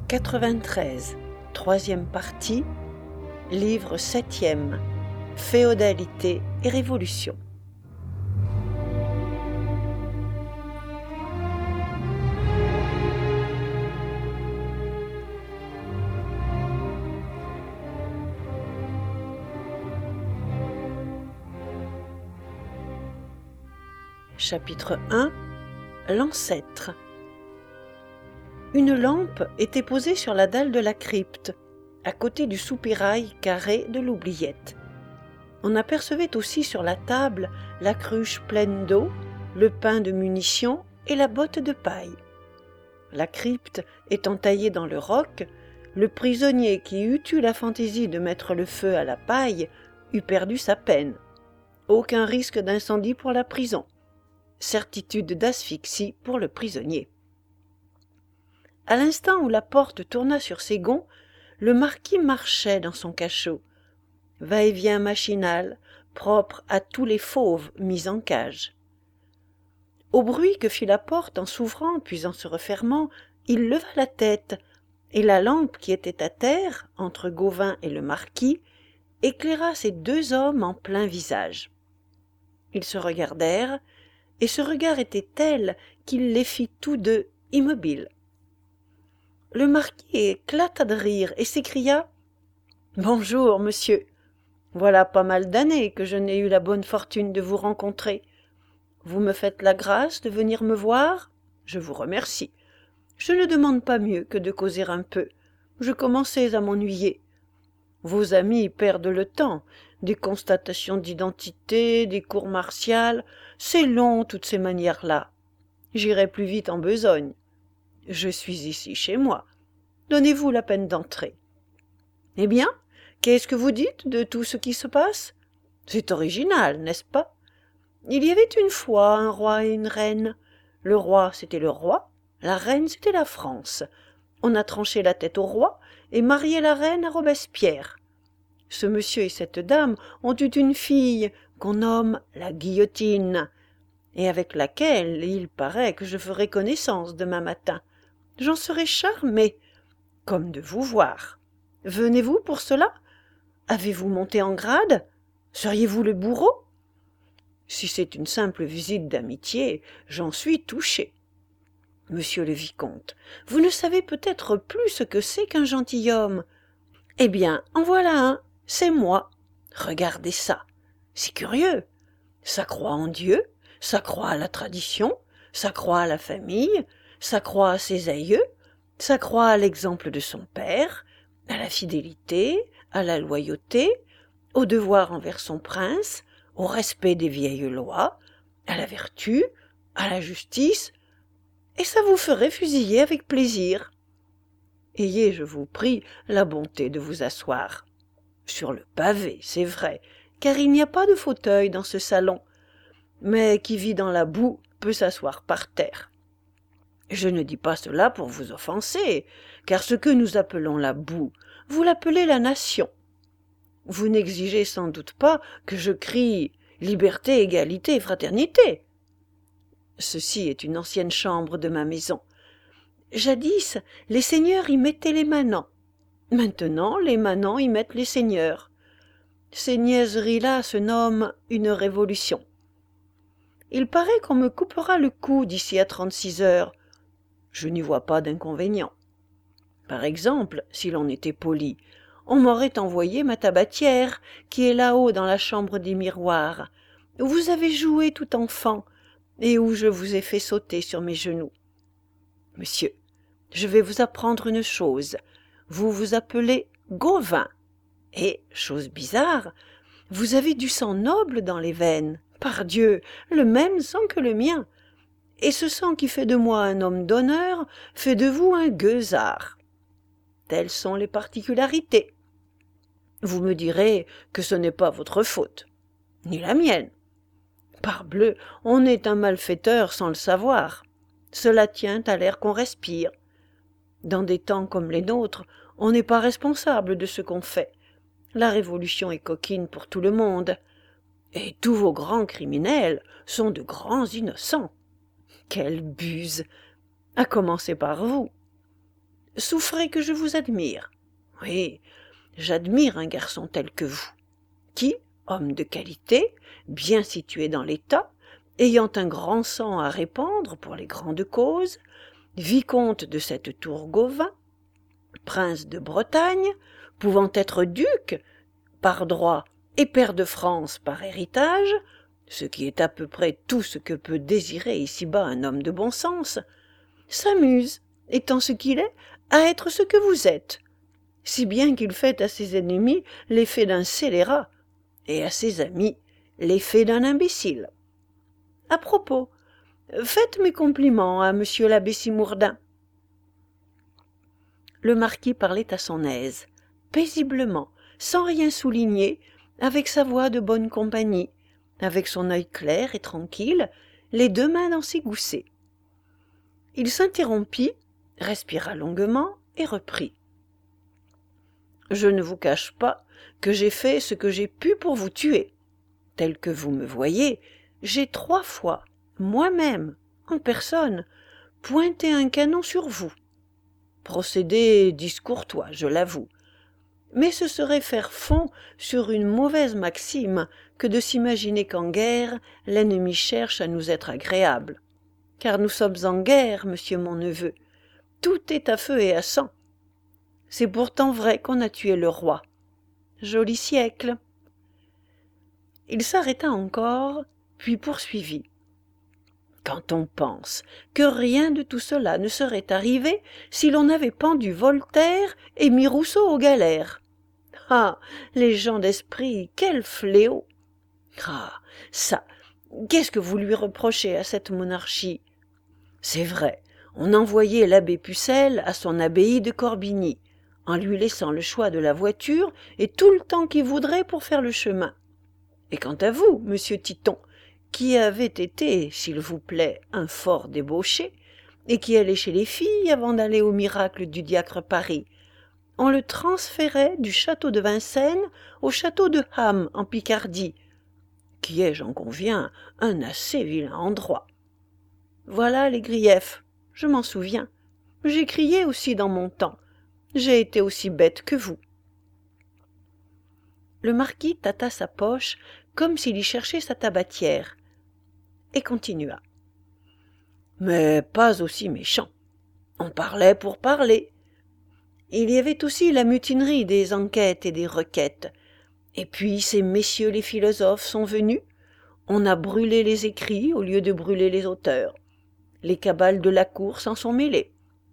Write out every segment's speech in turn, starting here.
93, troisième partie, livre 7e, Féodalité et Révolution. Chapitre 1. L'ancêtre. Une lampe était posée sur la dalle de la crypte, à côté du soupirail carré de l'oubliette. On apercevait aussi sur la table la cruche pleine d'eau, le pain de munitions et la botte de paille. La crypte étant taillée dans le roc, le prisonnier qui eût eu la fantaisie de mettre le feu à la paille eût perdu sa peine. Aucun risque d'incendie pour la prison. Certitude d'asphyxie pour le prisonnier. À l'instant où la porte tourna sur ses gonds, le marquis marchait dans son cachot, va-et-vient machinal, propre à tous les fauves mis en cage. Au bruit que fit la porte en s'ouvrant puis en se refermant, il leva la tête, et la lampe qui était à terre, entre Gauvin et le marquis, éclaira ces deux hommes en plein visage. Ils se regardèrent, et ce regard était tel qu'il les fit tous deux immobiles. Le marquis éclata de rire et s'écria « Bonjour, monsieur. Voilà pas mal d'années que je n'ai eu la bonne fortune de vous rencontrer. Vous me faites la grâce de venir me voir? Je vous remercie. Je ne demande pas mieux que de causer un peu. Je commençais à m'ennuyer. Vos amis perdent le temps. Des constatations d'identité, des cours martiales, c'est long toutes ces manières-là. J'irai plus vite en besogne. Je suis ici chez moi. Donnez-vous la peine d'entrer. Eh bien, qu'est-ce que vous dites de tout ce qui se passe? C'est original, n'est-ce pas? Il y avait une fois un roi et une reine. Le roi, c'était le roi, la reine, c'était la France. On a tranché la tête au roi et marié la reine à Robespierre. Ce monsieur et cette dame ont eu une fille qu'on nomme la Guillotine, et avec laquelle il paraît que je ferai connaissance demain matin. J'en serai charmé, comme de vous voir. Venez-vous pour cela? Avez-vous monté en grade? Seriez-vous le bourreau? Si c'est une simple visite d'amitié, j'en suis touché. Monsieur le vicomte, vous ne savez peut-être plus ce que c'est qu'un gentilhomme. Eh bien, en voilà un, c'est moi. Regardez ça, c'est curieux. Ça croit en Dieu, ça croit à la tradition, ça croit à la famille, ça croit à ses aïeux, ça croit à l'exemple de son père, à la fidélité, à la loyauté, au devoir envers son prince, au respect des vieilles lois, à la vertu, à la justice, et ça vous ferait fusiller avec plaisir. Ayez, je vous prie, la bonté de vous asseoir. Sur le pavé, c'est vrai, car il n'y a pas de fauteuil dans ce salon, mais qui vit dans la boue peut s'asseoir par terre. Je ne dis pas cela pour vous offenser, car ce que nous appelons la boue, vous l'appelez la nation. Vous n'exigez sans doute pas que je crie liberté, égalité, fraternité. Ceci est une ancienne chambre de ma maison. Jadis, les seigneurs y mettaient les manants. Maintenant, les manants y mettent les seigneurs. Ces niaiseries-là se nomment une révolution. Il paraît qu'on me coupera le cou d'ici à 36 heures. Je n'y vois pas d'inconvénient. Par exemple, si l'on était poli, on m'aurait envoyé ma tabatière, qui est là-haut dans la chambre des miroirs, où vous avez joué tout enfant, et où je vous ai fait sauter sur mes genoux. Monsieur, je vais vous apprendre une chose. Vous vous appelez Gauvin. Et, chose bizarre, vous avez du sang noble dans les veines. Pardieu, le même sang que le mien. Et ce sang qui fait de moi un homme d'honneur fait de vous un gueusard. Telles sont les particularités. Vous me direz que ce n'est pas votre faute, ni la mienne. Parbleu, on est un malfaiteur sans le savoir. Cela tient à l'air qu'on respire. Dans des temps comme les nôtres, on n'est pas responsable de ce qu'on fait. La révolution est coquine pour tout le monde. Et tous vos grands criminels sont de grands innocents. Quelle buse! À commencer par vous. souffrez que je vous admire. Oui, j'admire un garçon tel que vous, qui, homme de qualité, bien situé dans l'État, ayant un grand sang à répandre pour les grandes causes, vicomte de cette tour Gauvin, prince de Bretagne, pouvant être duc par droit et pair de France par héritage, ce qui est à peu près tout ce que peut désirer ici-bas un homme de bon sens, s'amuse, étant ce qu'il est, à être ce que vous êtes, si bien qu'il fait à ses ennemis l'effet d'un scélérat, et à ses amis l'effet d'un imbécile. À propos, faites mes compliments à monsieur l'abbé Simourdin. Le marquis parlait à son aise, paisiblement, sans rien souligner, avec sa voix de bonne compagnie, avec son œil clair et tranquille, les deux mains dans ses goussets. Il s'interrompit, respira longuement et reprit. « Je ne vous cache pas que j'ai fait ce que j'ai pu pour vous tuer. Tel que vous me voyez, j'ai 3 fois, moi-même, en personne, pointé un canon sur vous. Procédé discourtois, je l'avoue. Mais ce serait faire fond sur une mauvaise maxime que de s'imaginer qu'en guerre, l'ennemi cherche à nous être agréable. Car nous sommes en guerre, monsieur mon neveu. Tout est à feu et à sang. C'est pourtant vrai qu'on a tué le roi. Joli siècle. » Il s'arrêta encore, puis poursuivit. « Quand on pense que rien de tout cela ne serait arrivé si l'on avait pendu Voltaire et mis Rousseau aux galères. Ah, les gens d'esprit, quel fléau! Ah, ça, qu'est-ce que vous lui reprochez à cette monarchie? C'est vrai, on envoyait l'abbé Pucelle à son abbaye de Corbigny, en lui laissant le choix de la voiture et tout le temps qu'il voudrait pour faire le chemin. Et quant à vous, monsieur Titon, qui avez été, s'il vous plaît, un fort débauché, et qui allait chez les filles avant d'aller au miracle du diacre Paris, on le transférait du château de Vincennes au château de Ham en Picardie, qui est, j'en conviens, un assez vilain endroit. Voilà les griefs, je m'en souviens. J'ai crié aussi dans mon temps. J'ai été aussi bête que vous. » Le marquis tâta sa poche comme s'il y cherchait sa tabatière, et continua. « Mais pas aussi méchant. On parlait pour parler. Il y avait aussi la mutinerie des enquêtes et des requêtes. Et puis ces messieurs les philosophes sont venus. On a brûlé les écrits au lieu de brûler les auteurs. Les cabales de la cour s'en sont mêlées.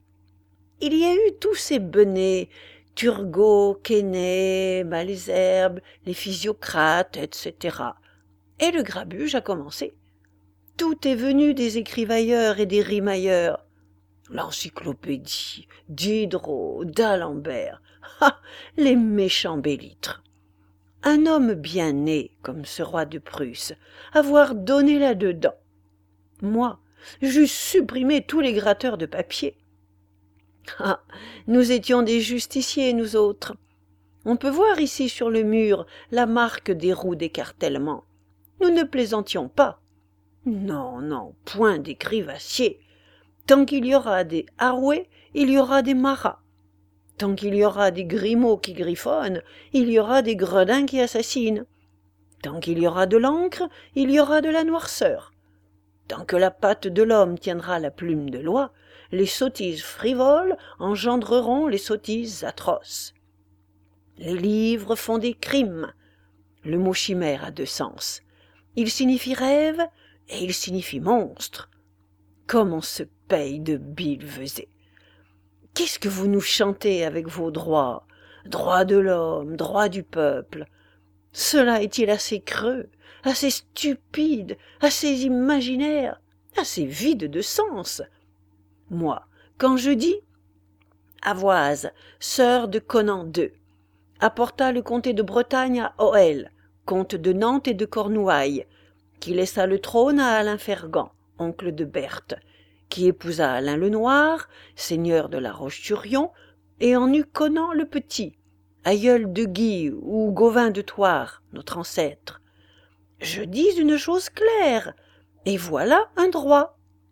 Il y a eu tous ces benets, Turgot, Quesnay, Malesherbes, les physiocrates, etc. Et le grabuge a commencé. Tout est venu des écrivailleurs et des rimailleurs. L'encyclopédie, Diderot, d'Alembert, ah, les méchants bellitres. Un homme bien né, comme ce roi de Prusse, avoir donné là-dedans. Moi, j'eusse supprimé tous les gratteurs de papier. Ah, nous étions des justiciers, nous autres. On peut voir ici sur le mur la marque des roues d'écartèlement. Nous ne plaisantions pas. Non, non, point des crivassiers. Tant qu'il y aura des Harouet, il y aura des Marat. Tant qu'il y aura des Grimaud qui griffonnent, il y aura des Gredins qui assassinent. Tant qu'il y aura de l'encre, il y aura de la noirceur. Tant que la patte de l'homme tiendra la plume de loi, les sottises frivoles engendreront les sottises atroces. Les livres font des crimes. Le mot chimère a 2 sens. Il signifie rêve et il signifie monstre. Comme on se paye de billevesées. Qu'est-ce que vous nous chantez avec vos droits? Droits de l'homme, droits du peuple. Cela est-il assez creux, assez stupide, assez imaginaire, assez vide de sens? Moi, quand je dis « Avoise, sœur de Conan II, apporta le comté de Bretagne à Hoël, comte de Nantes et de Cornouailles, qui laissa le trône à Alain Fergand, oncle de Berthe, qui épousa Alain le Noir, seigneur de la Roche-sur-Yon, et en eut Conan le Petit, aïeul de Guy ou Gauvin de Thouars, notre ancêtre. Je dis une chose claire, et voilà un droit. »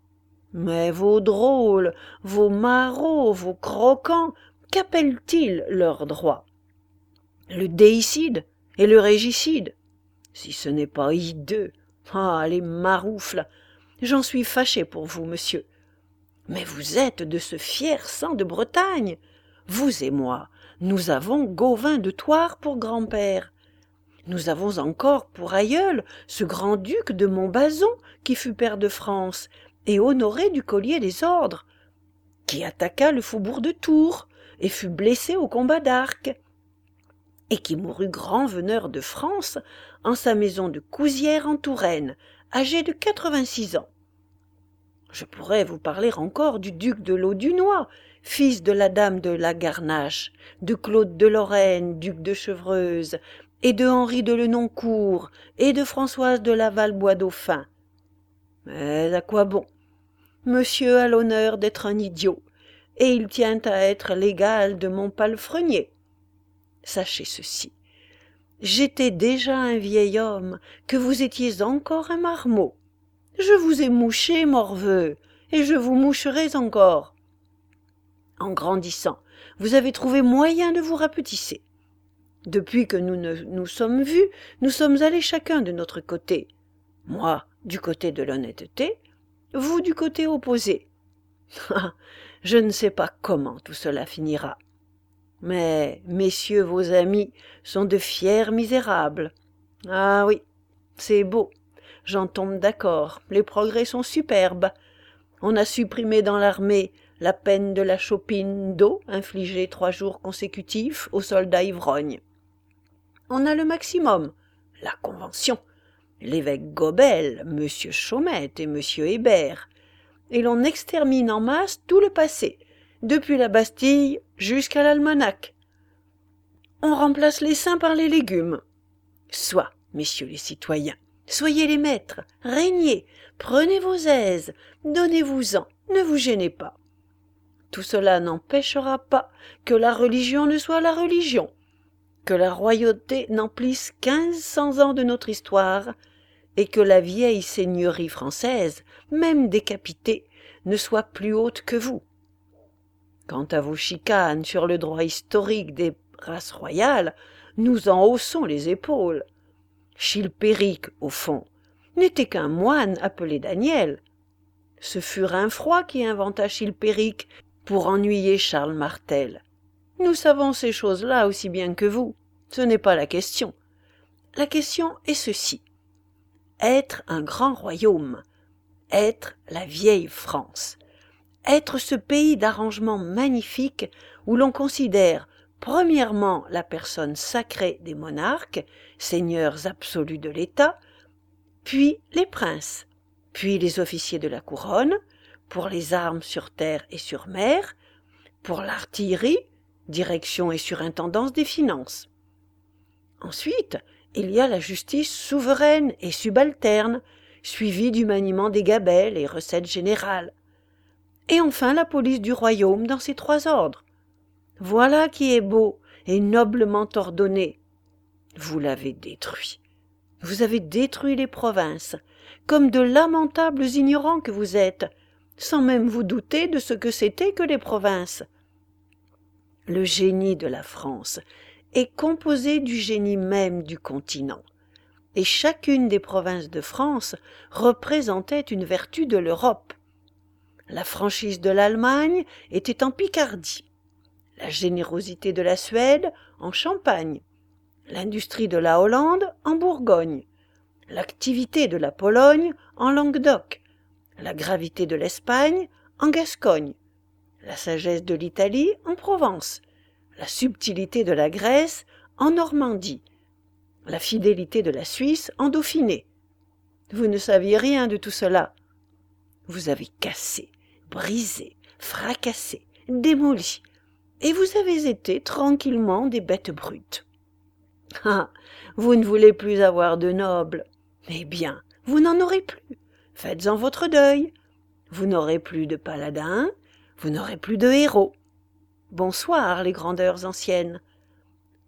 Mais vos drôles, vos marauds, vos croquants, qu'appellent-ils leurs droits? Le déicide et le régicide? Si ce n'est pas hideux. Ah, les maroufles! J'en suis fâché pour vous, monsieur. Mais vous êtes de ce fier sang de Bretagne. Vous et moi, nous avons Gauvin de Thouars pour grand-père. Nous avons encore pour aïeul ce grand-duc de Montbazon qui fut pair de France et honoré du collier des ordres, qui attaqua le faubourg de Tours et fut blessé au combat d'Arques, et qui mourut grand veneur de France en sa maison de Cousières en Touraine, âgé de 86 ans. Je pourrais vous parler encore du duc de Laudunois, fils de la dame de la Garnache, de Claude de Lorraine, duc de Chevreuse, et de Henri de Lenoncourt, et de Françoise de Laval-Bois-Dauphin. Mais à quoi bon? Monsieur a l'honneur d'être un idiot, et il tient à être l'égal de mon palefrenier. Sachez ceci, j'étais déjà un vieil homme, que vous étiez encore un marmot. Je vous ai mouché, morveux, et je vous moucherai encore. En grandissant, vous avez trouvé moyen de vous rapetisser. Depuis que nous nous sommes vus, nous sommes allés chacun de notre côté. Moi, du côté de l'honnêteté, vous du côté opposé. Ah, je ne sais pas comment tout cela finira. Mais, messieurs vos amis sont de fiers misérables. Ah oui, c'est beau. J'en tombe d'accord, les progrès sont superbes. On a supprimé dans l'armée la peine de la chopine d'eau infligée 3 jours consécutifs aux soldats ivrognes. On a le maximum, la Convention, l'évêque Gobel, M. Chaumette et M. Hébert, et l'on extermine en masse tout le passé, depuis la Bastille jusqu'à l'almanach. On remplace les saints par les légumes. Soit, messieurs les citoyens, soyez les maîtres, régnez, prenez vos aises, donnez-vous-en, ne vous gênez pas. Tout cela n'empêchera pas que la religion ne soit la religion, que la royauté n'emplisse 1500 ans de notre histoire, et que la vieille seigneurie française, même décapitée, ne soit plus haute que vous. Quant à vos chicanes sur le droit historique des races royales, nous en haussons les épaules. Chilpéric, au fond, n'était qu'un moine appelé Daniel. Ce fut Rinfroy qui inventa Chilpéric pour ennuyer Charles Martel. Nous savons ces choses-là aussi bien que vous. Ce n'est pas la question. La question est ceci. Être un grand royaume, être la vieille France, être ce pays d'arrangement magnifique où l'on considère premièrement la personne sacrée des monarques, seigneurs absolus de l'État, puis les princes, puis les officiers de la couronne, pour les armes sur terre et sur mer, pour l'artillerie, direction et surintendance des finances. Ensuite, il y a la justice souveraine et subalterne, suivie du maniement des gabelles et recettes générales. Et enfin la police du royaume dans ses 3 ordres. Voilà qui est beau et noblement ordonné. Vous l'avez détruit. Vous avez détruit les provinces, comme de lamentables ignorants que vous êtes, sans même vous douter de ce que c'était que les provinces. Le génie de la France est composé du génie même du continent, et chacune des provinces de France représentait une vertu de l'Europe. La franchise de l'Allemagne était en Picardie, la générosité de la Suède en Champagne, l'industrie de la Hollande en Bourgogne, l'activité de la Pologne en Languedoc, la gravité de l'Espagne en Gascogne, la sagesse de l'Italie en Provence, la subtilité de la Grèce en Normandie, la fidélité de la Suisse en Dauphiné. Vous ne saviez rien de tout cela. Vous avez cassé, brisé, fracassé, démoli, et vous avez été tranquillement des bêtes brutes. Ah, vous ne voulez plus avoir de nobles. Eh bien, vous n'en aurez plus. Faites-en votre deuil. Vous n'aurez plus de paladins, vous n'aurez plus de héros. Bonsoir, les grandeurs anciennes.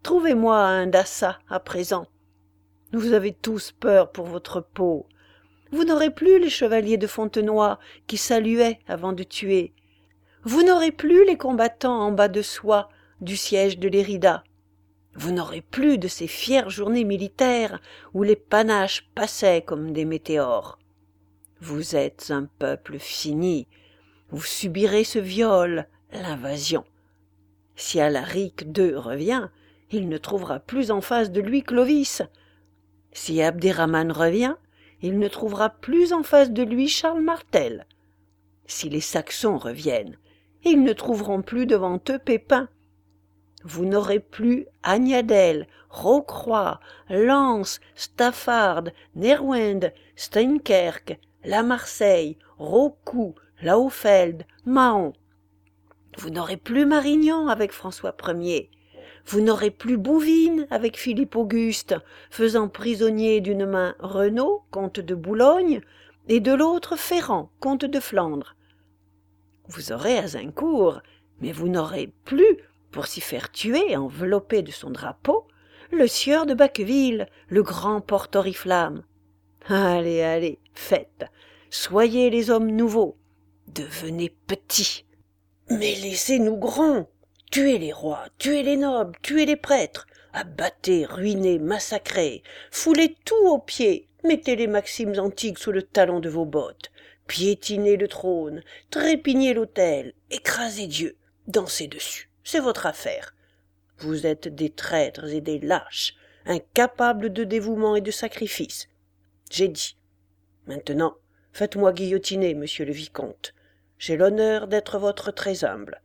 Trouvez-moi un Dassa à présent. Vous avez tous peur pour votre peau. Vous n'aurez plus les chevaliers de Fontenoy qui saluaient avant de tuer. Vous n'aurez plus les combattants en bas de soie du siège de Lérida. Vous n'aurez plus de ces fières journées militaires où les panaches passaient comme des météores. Vous êtes un peuple fini. Vous subirez ce viol, l'invasion. Si Alaric II revient, il ne trouvera plus en face de lui Clovis. Si Abderrahman revient, il ne trouvera plus en face de lui Charles Martel. Si les Saxons reviennent, ils ne trouveront plus devant eux Pépin. Vous n'aurez plus Agnadel, Rocroi, Lens, Staffard, Neerwind, Steinkerk, La Marseille, Raucoux, Laufeld, Mahon. Vous n'aurez plus Marignan avec François Ier. Vous n'aurez plus Bouvines avec Philippe Auguste, faisant prisonnier d'une main Renaud, comte de Boulogne, et de l'autre Ferrand, comte de Flandre. Vous aurez Azincourt, mais vous n'aurez plus, pour s'y faire tuer, enveloppé de son drapeau, le sieur de Bacqueville, le grand porte-oriflamme. Allez, allez, faites, soyez les hommes nouveaux, devenez petits. Mais laissez-nous grands, tuez les rois, tuez les nobles, tuez les prêtres, abattez, ruinez, massacrez, foulez tout aux pieds, mettez les maximes antiques sous le talon de vos bottes, piétinez le trône, trépignez l'autel, écrasez Dieu, dansez dessus, c'est votre affaire. Vous êtes des traîtres et des lâches, incapables de dévouement et de sacrifice. J'ai dit. Maintenant, faites-moi guillotiner, monsieur le vicomte. J'ai l'honneur d'être votre très humble.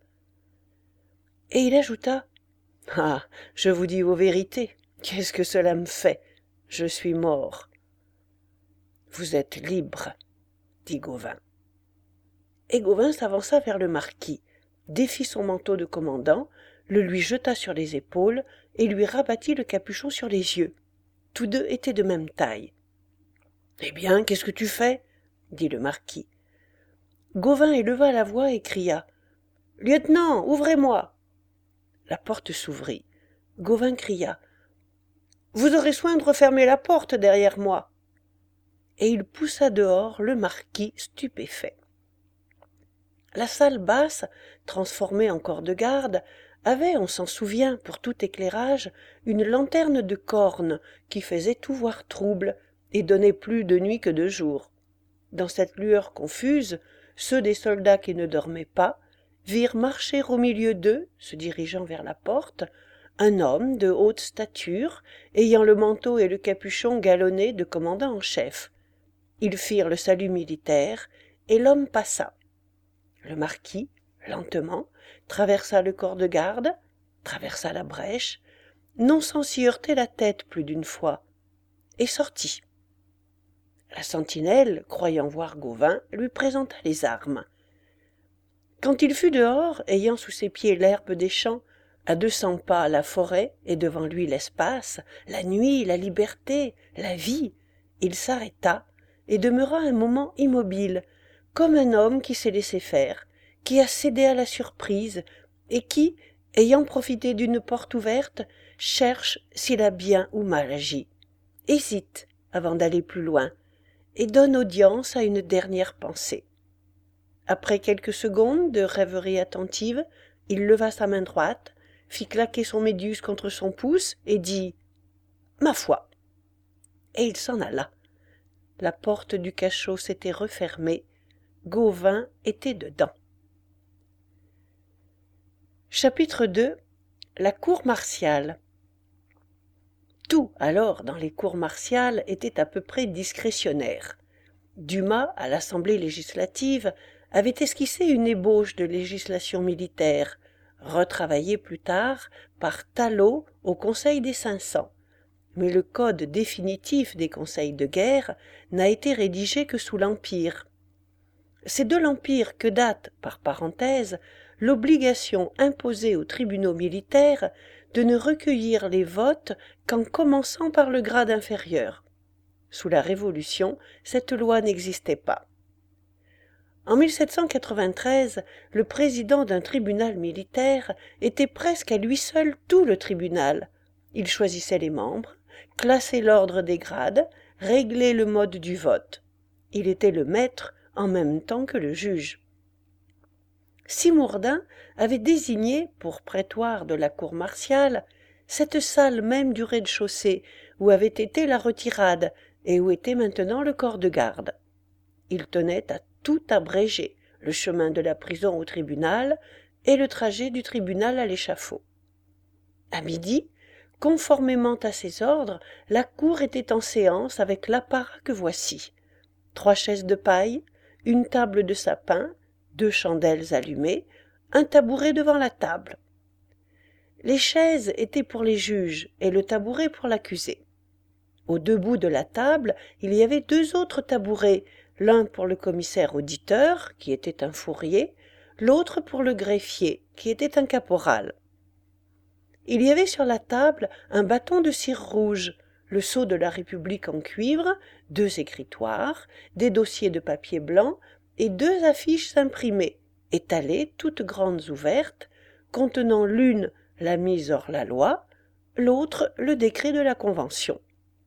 Et il ajouta, « Ah, je vous dis vos vérités, qu'est-ce que cela me fait? Je suis mort. »« Vous êtes libre, » dit Gauvin. Et Gauvin s'avança vers le marquis, défit son manteau de commandant, le lui jeta sur les épaules et lui rabattit le capuchon sur les yeux. Tous deux étaient de même taille. « Eh bien, qu'est-ce que tu fais » dit le marquis. Gauvin éleva la voix et cria « Lieutenant, ouvrez-moi » La porte s'ouvrit. Gauvin cria « Vous aurez soin de refermer la porte derrière moi » et il poussa dehors le marquis stupéfait. La salle basse, transformée en corps de garde, avait, on s'en souvient, pour tout éclairage, une lanterne de corne qui faisait tout voir trouble et donnait plus de nuit que de jour. Dans cette lueur confuse, ceux des soldats qui ne dormaient pas virent marcher au milieu d'eux, se dirigeant vers la porte, un homme de haute stature, ayant le manteau et le capuchon galonnés de commandant en chef. Ils firent le salut militaire, et l'homme passa. Le marquis, lentement, traversa le corps de garde, traversa la brèche, non sans s'y heurter la tête plus d'une fois, et sortit. La sentinelle, croyant voir Gauvin, lui présenta les armes. Quand il fut dehors, ayant sous ses pieds l'herbe des champs, à 200 pas la forêt et devant lui l'espace, la nuit, la liberté, la vie, il s'arrêta et demeura un moment immobile, comme un homme qui s'est laissé faire, qui a cédé à la surprise et qui, ayant profité d'une porte ouverte, cherche s'il a bien ou mal agi, hésite avant d'aller plus loin, et donne audience à une dernière pensée. Après quelques secondes de rêverie attentive, il leva sa main droite, fit claquer son méduse contre son pouce et dit « Ma foi !» Et il s'en alla. La porte du cachot s'était refermée, Gauvin était dedans. Chapitre 2. La cour martiale. Tout, alors, dans les cours martiales était à peu près discrétionnaire. Dumas, à l'Assemblée législative, avait esquissé une ébauche de législation militaire, retravaillée plus tard par Talot au Conseil des 500. Mais le code définitif des conseils de guerre n'a été rédigé que sous l'Empire. C'est de l'Empire que date, par parenthèse, l'obligation imposée aux tribunaux militaires de ne recueillir les votes qu'en commençant par le grade inférieur. Sous la Révolution, cette loi n'existait pas. En 1793, le président d'un tribunal militaire était presque à lui seul tout le tribunal. Il choisissait les membres, classait l'ordre des grades, réglait le mode du vote. Il était le maître en même temps que le juge. Simourdin avait désigné, pour prétoire de la cour martiale, cette salle même du rez-de-chaussée où avait été la retirade et où était maintenant le corps de garde. Il tenait à tout abréger, le chemin de la prison au tribunal et le trajet du tribunal à l'échafaud. À midi, conformément à ses ordres, la cour était en séance avec l'apparat que voici: 3 chaises de paille, une table de sapin, 2 chandelles allumées, un tabouret devant la table. Les chaises étaient pour les juges et le tabouret pour l'accusé. Aux 2 bouts de la table, il y avait 2 autres tabourets, l'un pour le commissaire auditeur, qui était un fourrier, l'autre pour le greffier, qui était un caporal. Il y avait sur la table un bâton de cire rouge, le sceau de la République en cuivre, 2 écritoires, des dossiers de papier blanc et 2 affiches imprimées, étalées, toutes grandes ouvertes, contenant l'une la mise hors la loi, l'autre le décret de la Convention.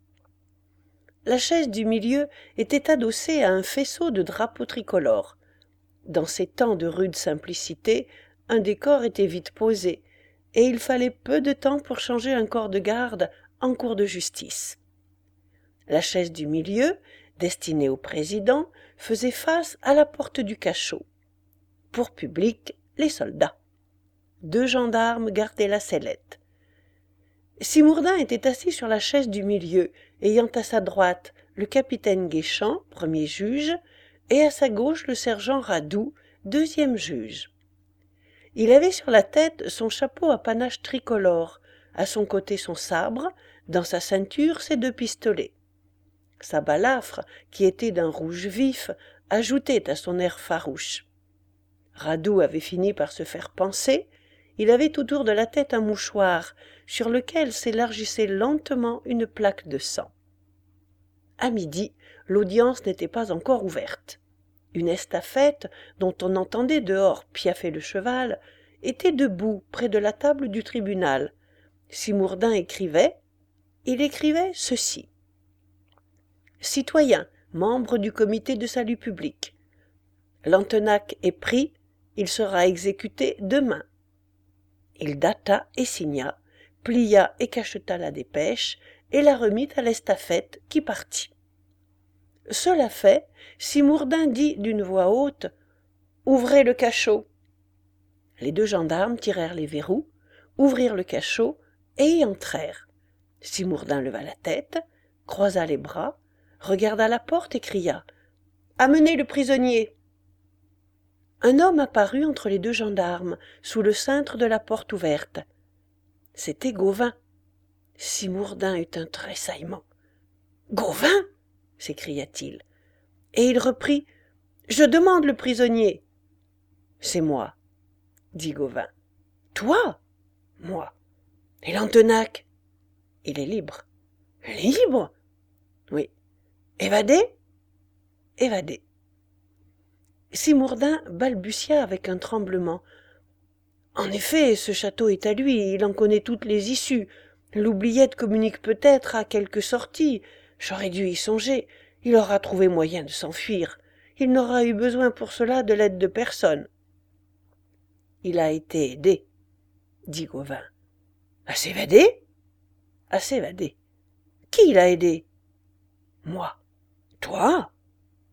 La chaise du milieu était adossée à un faisceau de drapeaux tricolores. Dans ces temps de rude simplicité, un décor était vite posé, et il fallait peu de temps pour changer un corps de garde en cour de justice. La chaise du milieu, destinée au président, faisait face à la porte du cachot. Pour public, les soldats. 2 gendarmes gardaient la sellette. Simourdin était assis sur la chaise du milieu, ayant à sa droite le capitaine Guéchamp, premier juge, et à sa gauche le sergent Radoux, deuxième juge. Il avait sur la tête son chapeau à panache tricolore, à son côté son sabre, dans sa ceinture ses 2 pistolets. Sa balafre, qui était d'un rouge vif, ajoutait à son air farouche. Radoux avait fini par se faire panser. Il avait autour de la tête un mouchoir, sur lequel s'élargissait lentement une plaque de sang. À midi, l'audience n'était pas encore ouverte. Une estafette, dont on entendait dehors piaffer le cheval, était debout près de la table du tribunal. Simourdin écrivait. Il écrivait ceci: Citoyens, membres du comité de salut public. Lantenac est pris, il sera exécuté demain. Il data et signa, plia et cacheta la dépêche, et la remit à l'estafette qui partit. Cela fait, Simourdin dit d'une voix haute: « Ouvrez le cachot !» Les 2 gendarmes tirèrent les verrous, ouvrirent le cachot et y entrèrent. Simourdin leva la tête, croisa les bras, regarda la porte et cria: « Amenez le prisonnier !» Un homme apparut entre les 2 gendarmes, sous le cintre de la porte ouverte. C'était Gauvin. Simourdin eut un tressaillement. « Gauvin !» s'écria-t-il. Et il reprit: « Je demande le prisonnier. »« C'est moi, » dit Gauvin. « Toi ?»« Moi. »« Et Lantenac ?»« Il est libre. »« Libre ?» ?»« Oui. »« Évadé ?»« Évadé. » Simourdin balbutia avec un tremblement. « En effet, ce château est à lui, il en connaît toutes les issues. L'oubliette communique peut-être à quelque sortie. J'aurais dû y songer. Il aura trouvé moyen de s'enfuir. Il n'aura eu besoin pour cela de l'aide de personne. »« Il a été aidé, » dit Gauvin. « À s'évader ?»« À s'évader. »« Qui l'a aidé ?»« Moi. »« Toi ?»« Moi. »«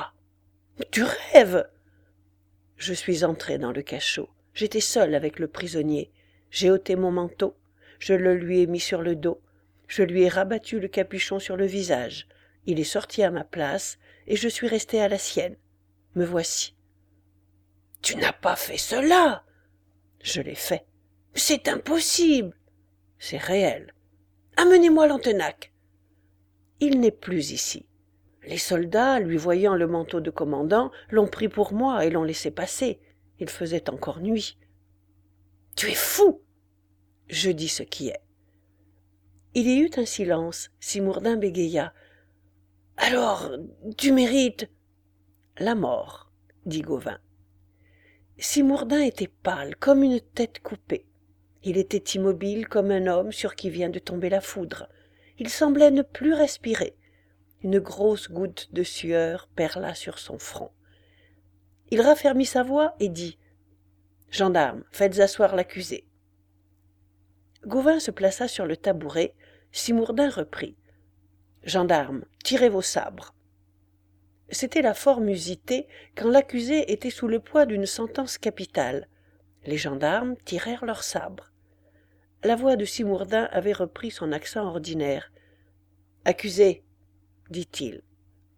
Tu rêves !» Je suis entré dans le cachot. J'étais seul avec le prisonnier. J'ai ôté mon manteau. Je le lui ai mis sur le dos. Je lui ai rabattu le capuchon sur le visage. Il est sorti à ma place, et je suis resté à la sienne. Me voici. « Tu n'as pas fait cela !»« Je l'ai fait. »« C'est impossible !»« C'est réel. »« Amenez-moi Lantenac. » Il n'est plus ici. Les soldats, lui voyant le manteau de commandant, l'ont pris pour moi et l'ont laissé passer. Il faisait encore nuit. « Tu es fou !» Je dis ce qui est. Il y eut un silence. Simourdin bégaya. « Alors, tu mérites… » ?»« La mort, » dit Gauvin. Simourdin était pâle, comme une tête coupée. Il était immobile comme un homme sur qui vient de tomber la foudre. Il semblait ne plus respirer. une grosse goutte de sueur perla sur son front. Il raffermit sa voix et dit « Gendarme, faites asseoir l'accusé. » Gauvin se plaça sur le tabouret. Simourdin reprit « Gendarme, tirez vos sabres. » C'était la forme usitée quand l'accusé était sous le poids d'une sentence capitale. Les gendarmes tirèrent leurs sabres. La voix de Simourdin avait repris son accent ordinaire. « Accusé, dit-il, levez-vous. »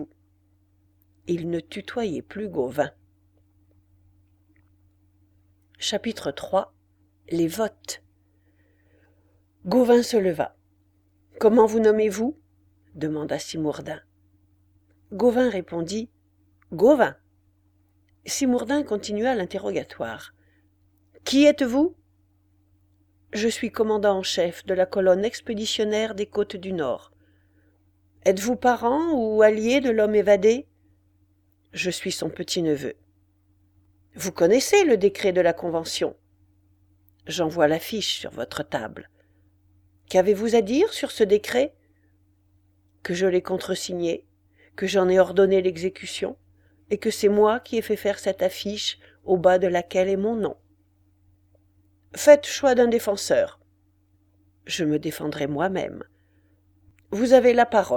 Il ne tutoyait plus Gauvin. Chapitre 3. Les votes. Gauvin se leva. « Comment vous nommez-vous » demanda Simourdin. Gauvin répondit « Gauvin ». Simourdin continua l'interrogatoire. « Qui êtes-vous » ? « Je suis commandant en chef de la colonne expéditionnaire des côtes du Nord. »« Êtes-vous parent ou allié de l'homme évadé » ? « Je suis son petit-neveu. »« Vous connaissez le décret de la Convention ?»« J'en vois l'affiche sur votre table. »« Qu'avez-vous à dire sur ce décret ?»« Que je l'ai contresigné, que j'en ai ordonné l'exécution, et que c'est moi qui ai fait faire cette affiche au bas de laquelle est mon nom. » « Faites choix d'un défenseur. »« Je me défendrai moi-même. »« Vous avez la parole. »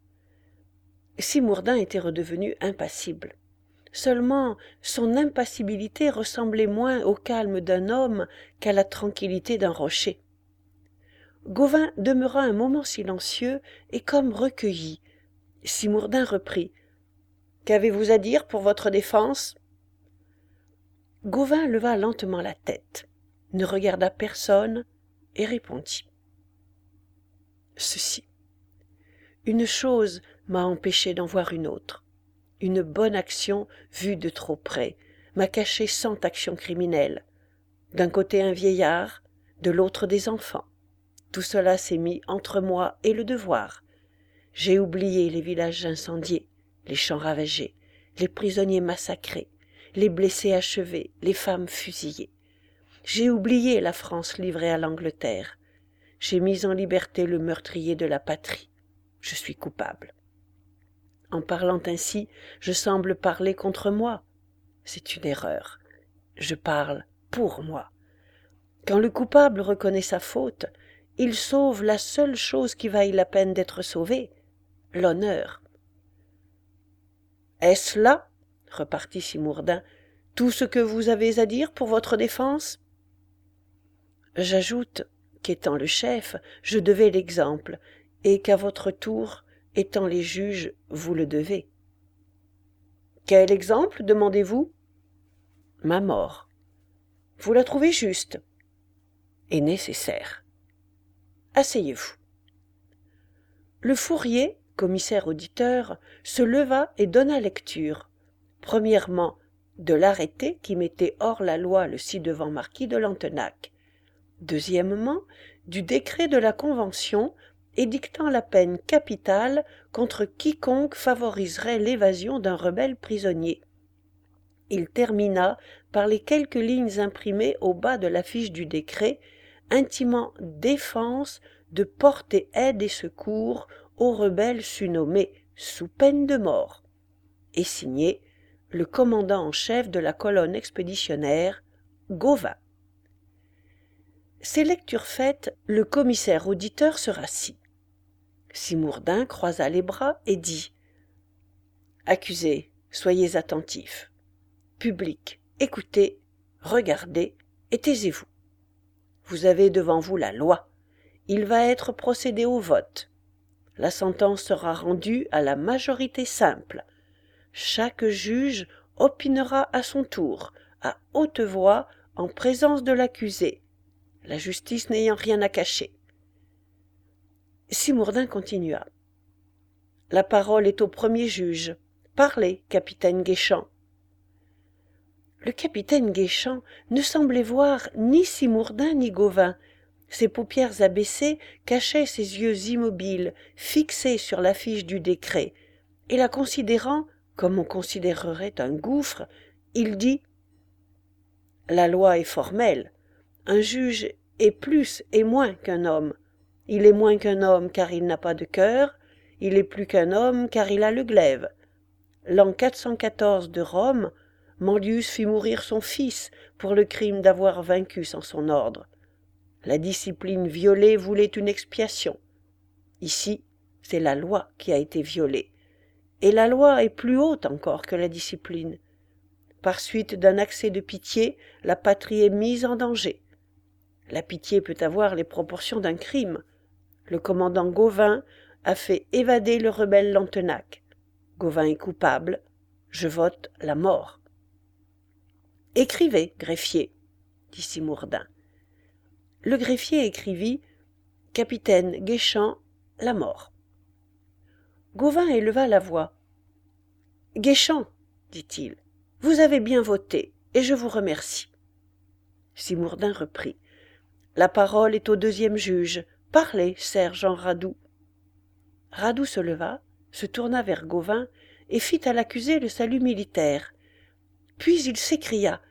Simourdin était redevenu impassible. Seulement, son impassibilité ressemblait moins au calme d'un homme qu'à la tranquillité d'un rocher. Gauvin demeura un moment silencieux et comme recueilli. Simourdin reprit. « Qu'avez-vous à dire pour votre défense ?» Gauvin leva lentement la tête, ne regarda personne et répondit. « Ceci. Une chose m'a empêché d'en voir une autre. Une bonne action vue de trop près m'a caché 100 actions criminelles. D'un côté un vieillard, de l'autre des enfants. Tout cela s'est mis entre moi et le devoir. J'ai oublié les villages incendiés, les champs ravagés, les prisonniers massacrés, les blessés achevés, les femmes fusillées. J'ai oublié la France livrée à l'Angleterre. J'ai mis en liberté le meurtrier de la patrie. Je suis coupable. En parlant ainsi, je semble parler contre moi. C'est une erreur. Je parle pour moi. Quand le coupable reconnaît sa faute, il sauve la seule chose qui vaille la peine d'être sauvée, l'honneur. « Est-ce là, repartit Simourdin, tout ce que vous avez à dire pour votre défense ?» J'ajoute qu'étant le chef, je devais l'exemple, et qu'à votre tour, étant les juges, vous le devez. Quel exemple, demandez-vous ? Ma mort. Vous la trouvez juste et nécessaire. Asseyez-vous. Le fourrier, commissaire auditeur, se leva et donna lecture. Premièrement, de l'arrêté qui mettait hors la loi le ci-devant marquis de Lantenac. Deuxièmement, du décret de la Convention édictant la peine capitale contre quiconque favoriserait l'évasion d'un rebelle prisonnier. Il termina par les quelques lignes imprimées au bas de l'affiche du décret, intimant défense de porter aide et secours aux rebelles surnommés sous peine de mort, et signé le commandant en chef de la colonne expéditionnaire, Gauvin. Ces lectures faites, le commissaire auditeur se rassit. Simourdin croisa les bras et dit « Accusé, soyez attentifs. Public, écoutez, regardez et taisez-vous. Vous avez devant vous la loi. Il va être procédé au vote. La sentence sera rendue à la majorité simple. Chaque juge opinera à son tour, à haute voix, en présence de l'accusé, la justice n'ayant rien à cacher. » Simourdin continua. « La parole est au premier juge. Parlez, capitaine Guéchamp. » Le capitaine Guéchamp ne semblait voir ni Simourdin ni Gauvin. Ses paupières abaissées cachaient ses yeux immobiles, fixés sur l'affiche du décret, et la considérant, comme on considérerait un gouffre, il dit « La loi est formelle. Un juge est plus et moins qu'un homme. Il est moins qu'un homme car il n'a pas de cœur, il est plus qu'un homme, car il a le glaive. L'an 414 de Rome, Manlius fit mourir son fils pour le crime d'avoir vaincu sans son ordre. La discipline violée voulait une expiation. Ici, c'est la loi qui a été violée. Et la loi est plus haute encore que la discipline. Par suite d'un accès de pitié, la patrie est mise en danger. La pitié peut avoir les proportions d'un crime. Le commandant Gauvin a fait évader le rebelle Lantenac. Gauvin est coupable. Je vote la mort. « Écrivez, greffier, » dit Simourdin. Le greffier écrivit « Capitaine Guéchamp, la mort. » Gauvin éleva la voix. « Guéchamp, dit-il, vous avez bien voté, et je vous remercie. » Simourdin reprit. « La parole est au deuxième juge. Parlez, sergent Radoux. » Radoux se leva, se tourna vers Gauvin et fit à l'accusé le salut militaire. Puis il s'écria.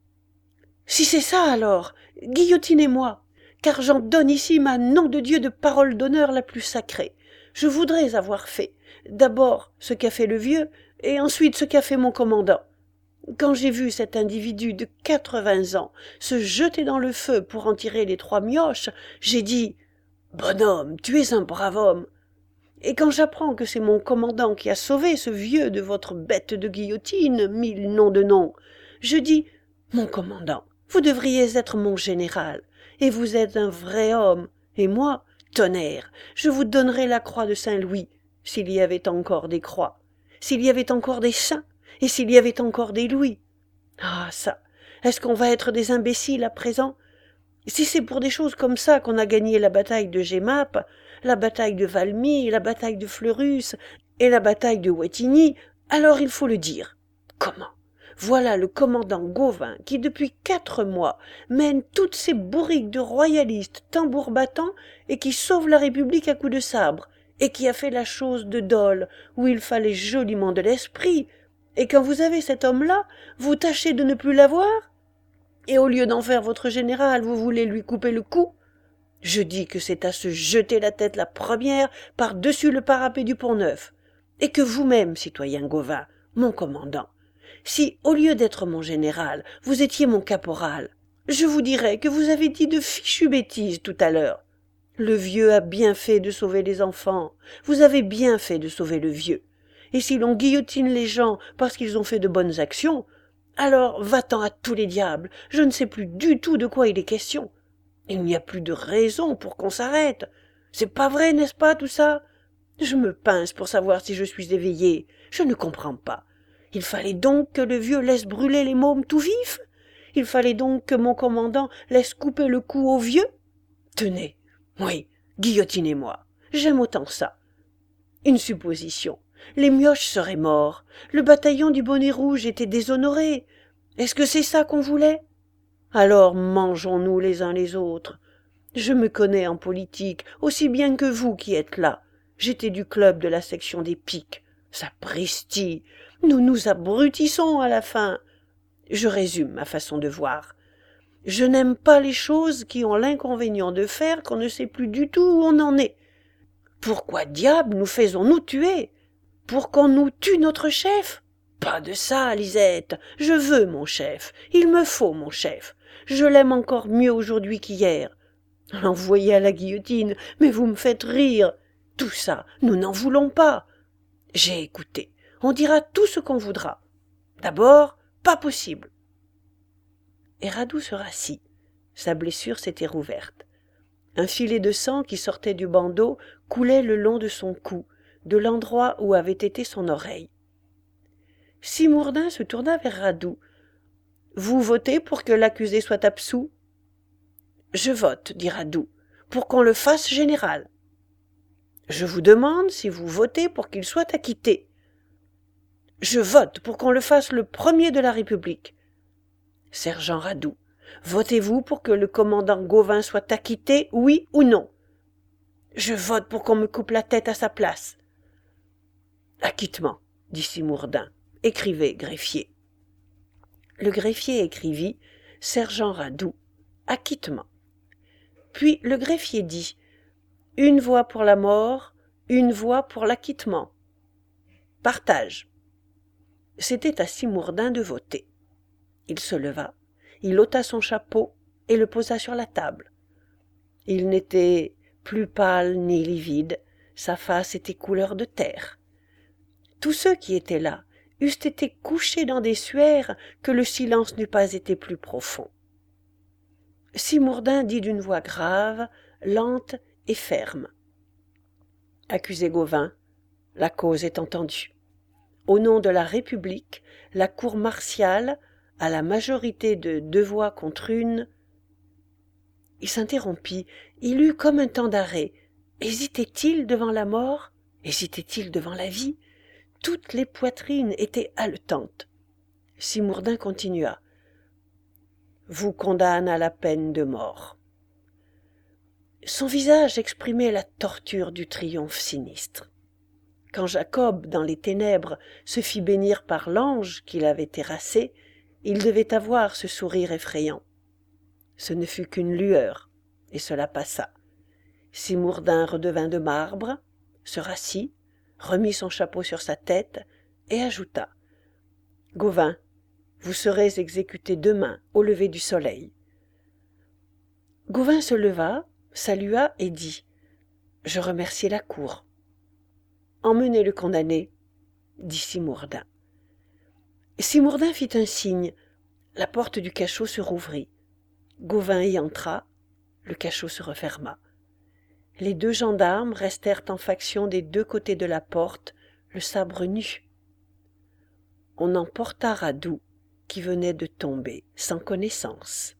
« Si c'est ça alors, guillotinez-moi, car j'en donne ici ma nom de Dieu de parole d'honneur la plus sacrée. Je voudrais avoir fait, d'abord ce qu'a fait le vieux, et ensuite ce qu'a fait mon commandant. Quand j'ai vu cet individu de 80 ans se jeter dans le feu pour en tirer les 3 mioches, j'ai dit « Bonhomme, tu es un brave homme. » Et quand j'apprends que c'est mon commandant qui a sauvé ce vieux de votre bête de guillotine, 1000 noms de noms, je dis « Mon commandant, vous devriez être mon général, et vous êtes un vrai homme, et moi, tonnerre, je vous donnerais la croix de Saint-Louis, s'il y avait encore des croix, s'il y avait encore des saints, et s'il y avait encore des louis. Ah ça, est-ce qu'on va être des imbéciles à présent? Si c'est pour des choses comme ça qu'on a gagné la bataille de Jemmapes, la bataille de Valmy, la bataille de Fleurus et la bataille de Wattignies, alors il faut le dire. Comment? Voilà le commandant Gauvin qui, depuis 4 mois, mène toutes ces bourriques de royalistes tambour battant et qui sauve la République à coups de sabre, et qui a fait la chose de Dole, où il fallait joliment de l'esprit. Et quand vous avez cet homme-là, vous tâchez de ne plus l'avoir? Et au lieu d'en faire votre général, vous voulez lui couper le cou? Je dis que c'est à se jeter la tête la première par-dessus le parapet du Pont-Neuf. Et que vous-même, citoyen Gauvin, mon commandant, si, au lieu d'être mon général, vous étiez mon caporal, je vous dirais que vous avez dit de fichues bêtises tout à l'heure. Le vieux a bien fait de sauver les enfants, vous avez bien fait de sauver le vieux. Et si l'on guillotine les gens parce qu'ils ont fait de bonnes actions, alors va-t'en à tous les diables, je ne sais plus du tout de quoi il est question. Il n'y a plus de raison pour qu'on s'arrête. C'est pas vrai, n'est-ce pas, tout ça? Je me pince pour savoir si je suis éveillé. Je ne comprends pas. Il fallait donc que le vieux laisse brûler les mômes tout vifs? Il fallait donc que mon commandant laisse couper le cou au vieux? Tenez, oui, guillotinez-moi. J'aime autant ça. Une supposition. Les mioches seraient morts. Le bataillon du bonnet rouge était déshonoré. Est-ce que c'est ça qu'on voulait? Alors mangeons-nous les uns les autres. Je me connais en politique aussi bien que vous qui êtes là. J'étais du club de la section des piques. Sapristi, nous nous abrutissons à la fin. Je résume ma façon de voir. Je n'aime pas les choses qui ont l'inconvénient de faire qu'on ne sait plus du tout où on en est. Pourquoi diable nous faisons-nous tuer? Pour qu'on nous tue notre chef? Pas de ça, Lisette. Je veux mon chef. Il me faut mon chef. Je l'aime encore mieux aujourd'hui qu'hier. L'envoyer à la guillotine, mais vous me faites rire. Tout ça, nous n'en voulons pas. J'ai écouté. On dira tout ce qu'on voudra. D'abord, pas possible. Et Radoux se rassit. Sa blessure s'était rouverte. Un filet de sang qui sortait du bandeau coulait le long de son cou, de l'endroit où avait été son oreille. Simourdin se tourna vers Radoux. « Vous votez pour que l'accusé soit absous ?»« Je vote, dit Radoux, pour qu'on le fasse général. »« Je vous demande si vous votez pour qu'il soit acquitté. »« Je vote pour qu'on le fasse le premier de la République. »« Sergent Radoux, votez-vous pour que le commandant Gauvin soit acquitté, oui ou non? »« Je vote pour qu'on me coupe la tête à sa place. »« Acquittement, dit Simourdin. Écrivez, greffier. » Le greffier écrivit « Sergent Radoux, acquittement. » Puis le greffier dit « Une voix pour la mort, Une voix pour l'acquittement. Partage. C'était à Simmourdin de voter. Il se leva, il ôta son chapeau et le posa sur la table. Il n'était plus pâle ni livide, sa face était couleur de terre. Tous ceux qui étaient là eussent été couchés dans des suaires que le silence n'eût pas été plus profond. Simmourdin dit d'une voix grave, lente et ferme. « Accusé Gauvin, la cause est entendue. Au nom de la République, la cour martiale, à la majorité de 2 voix contre 1... » Il s'interrompit, il eut comme un temps d'arrêt. Hésitait-il devant la mort? Hésitait-il devant la vie? Toutes les poitrines étaient haletantes. Simmourdin continua. « Vous condamne à la peine de mort. » Son visage exprimait la torture du triomphe sinistre. Quand Jacob, dans les ténèbres, se fit bénir par l'ange qui l'avait terrassé, il devait avoir ce sourire effrayant. Ce ne fut qu'une lueur, et cela passa. Simmourdin redevint de marbre, se rassit, remit son chapeau sur sa tête, et ajouta « Gauvin, vous serez exécuté demain au lever du soleil. » Gauvin se leva, salua et dit « Je remercie la cour. »« Emmenez le condamné, » dit Simmourdin. Simmourdin fit un signe, la porte du cachot se rouvrit. Gauvin y entra, le cachot se referma. Les 2 gendarmes restèrent en faction des 2 côtés de la porte, le sabre nu. On emporta Radoux, qui venait de tomber, sans connaissance.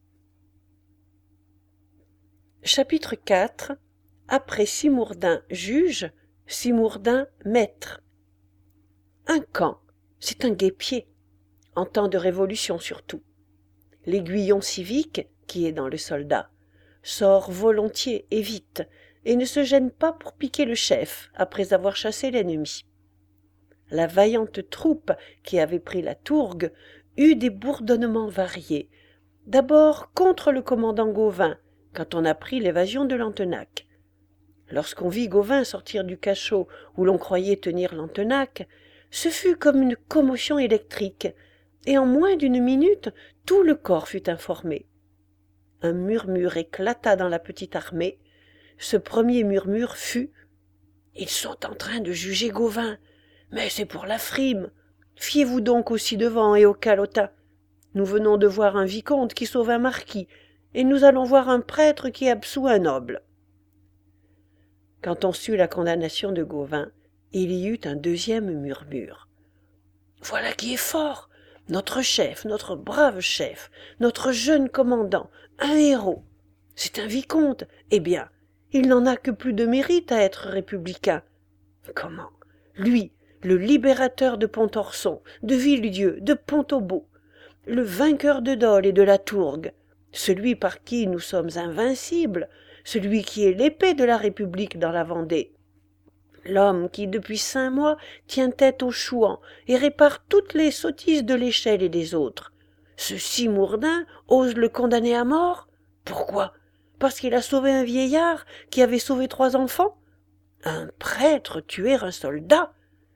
Chapitre 4. Après Simmourdin juge, Simmourdin maître. Un camp, c'est un guêpier, en temps de révolution surtout. L'aiguillon civique, qui est dans le soldat, sort volontiers et vite, et ne se gêne pas pour piquer le chef après avoir chassé l'ennemi. La vaillante troupe qui avait pris la tourgue eut des bourdonnements variés, d'abord contre le commandant Gauvin, quand on apprit l'évasion de Lantenac. Lorsqu'on vit Gauvin sortir du cachot où l'on croyait tenir Lantenac, ce fut comme une commotion électrique, et en moins d'une minute, tout le corps fut informé. Un murmure éclata dans la petite armée. Ce premier murmure fut « Ils sont en train de juger Gauvin, mais c'est pour la frime. Fiez-vous donc au ci-devant et au calotin. Nous venons de voir un vicomte qui sauve un marquis, et nous allons voir un prêtre qui absout un noble. » Quand on sut la condamnation de Gauvin, il y eut un deuxième murmure. « Voilà qui est fort! Notre chef, notre brave chef, notre jeune commandant, un héros. C'est un vicomte. Eh bien, il n'en a que plus de mérite à être républicain. Comment? Lui, le libérateur de Pontorson, de Villedieu, de Pont-au-Beau, le vainqueur de Dole et de la Tourgue, celui par qui nous sommes invincibles, celui qui est l'épée de la République dans la Vendée, l'homme qui depuis 5 mois tient tête aux chouans et répare toutes les sottises de l'échelle et des autres. Ce Simmourdin ose le condamner à mort? Pourquoi? Parce qu'il a sauvé un vieillard qui avait sauvé 3 enfants? Un prêtre tuer un soldat?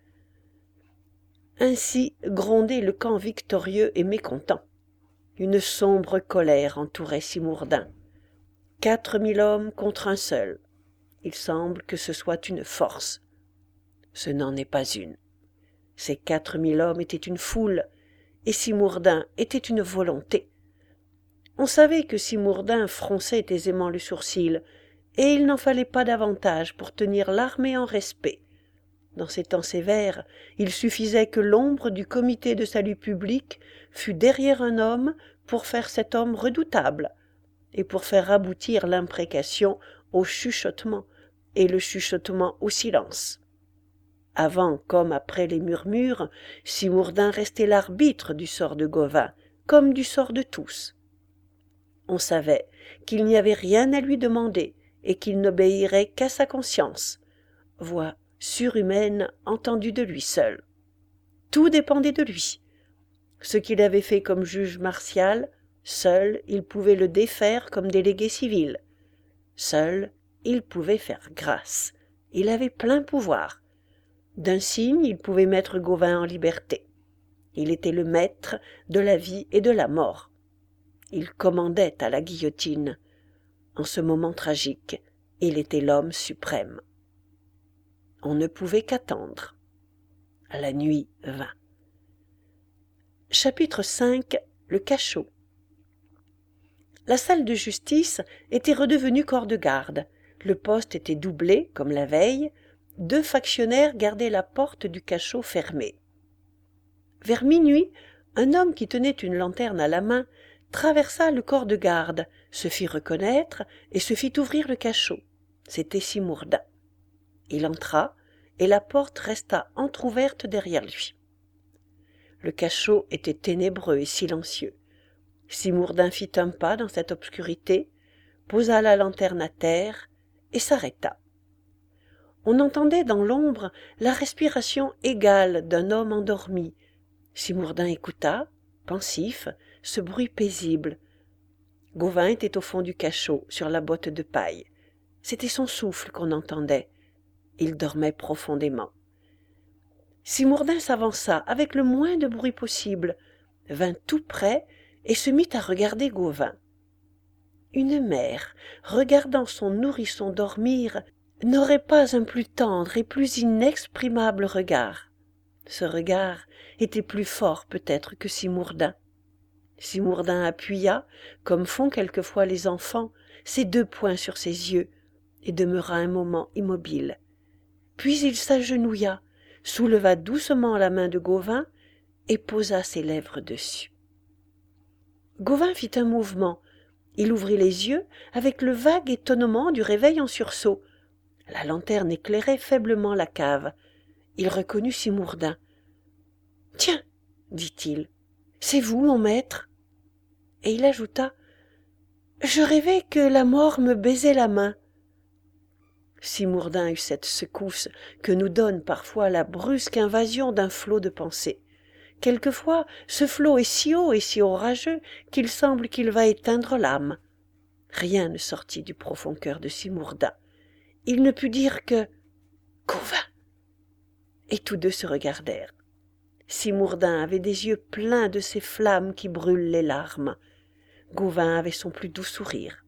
Ainsi grondait le camp victorieux et mécontent. Une sombre colère entourait Simmourdin. 4000 hommes contre un seul. Il semble que ce soit une force. Ce n'en est pas une. Ces 4000 hommes étaient une foule, et Simmourdin était une volonté. On savait que Simmourdin fronçait aisément le sourcil, et il n'en fallait pas davantage pour tenir l'armée en respect. Dans ces temps sévères, il suffisait que l'ombre du comité de salut public fût derrière un homme pour faire cet homme redoutable, et pour faire aboutir l'imprécation au chuchotement, et le chuchotement au silence. Avant comme après les murmures, Simmourdin restait l'arbitre du sort de Gauvin, comme du sort de tous. On savait qu'il n'y avait rien à lui demander et qu'il n'obéirait qu'à sa conscience, voix surhumaine entendue de lui seul. Tout dépendait de lui. Ce qu'il avait fait comme juge martial, seul il pouvait le défaire comme délégué civil. Seul il pouvait faire grâce, Il avait plein pouvoir. D'un signe, il pouvait mettre Gauvin en liberté. Il était le maître de la vie et de la mort. Il commandait à la guillotine. En ce moment tragique, il était l'homme suprême. On ne pouvait qu'attendre. La nuit vint. Chapitre 5. Le cachot. La salle de justice était redevenue corps de garde. Le poste était doublé, comme la veille. 2 factionnaires gardaient la porte du cachot fermée. Vers minuit, un homme qui tenait une lanterne à la main traversa le corps de garde, se fit reconnaître et se fit ouvrir le cachot. C'était Simourdin. Il entra et la porte resta entr'ouverte derrière lui. Le cachot était ténébreux et silencieux. Simourdin fit un pas dans cette obscurité, posa la lanterne à terre et s'arrêta. On entendait dans l'ombre la respiration égale d'un homme endormi. Simourdin écouta, pensif, ce bruit paisible. Gauvin était au fond du cachot, sur la botte de paille. C'était son souffle qu'on entendait. Il dormait profondément. Simourdin s'avança avec le moins de bruit possible, vint tout près et se mit à regarder Gauvin. Une mère, regardant son nourrisson dormir, n'aurait pas un plus tendre et plus inexprimable regard. Ce regard était plus fort peut-être que Simourdin. Simourdin appuya, comme font quelquefois les enfants, ses 2 poings sur ses yeux et demeura un moment immobile. Puis il s'agenouilla, souleva doucement la main de Gauvin et posa ses lèvres dessus. Gauvin fit un mouvement. Il ouvrit les yeux avec le vague étonnement du réveil en sursaut. La lanterne éclairait faiblement la cave. Il reconnut Simourdin. « Tiens, dit-il, c'est vous, mon maître ?» Et il ajouta « Je rêvais que la mort me baisait la main. » Simourdin eut cette secousse que nous donne parfois la brusque invasion d'un flot de pensées. Quelquefois, ce flot est si haut et si orageux qu'il semble qu'il va éteindre l'âme. Rien ne sortit du profond cœur de Simourdin. Il ne put dire que « Gauvin !» Et tous 2 se regardèrent. Simourdin avait des yeux pleins de ces flammes qui brûlent les larmes. Gauvin avait son plus doux sourire.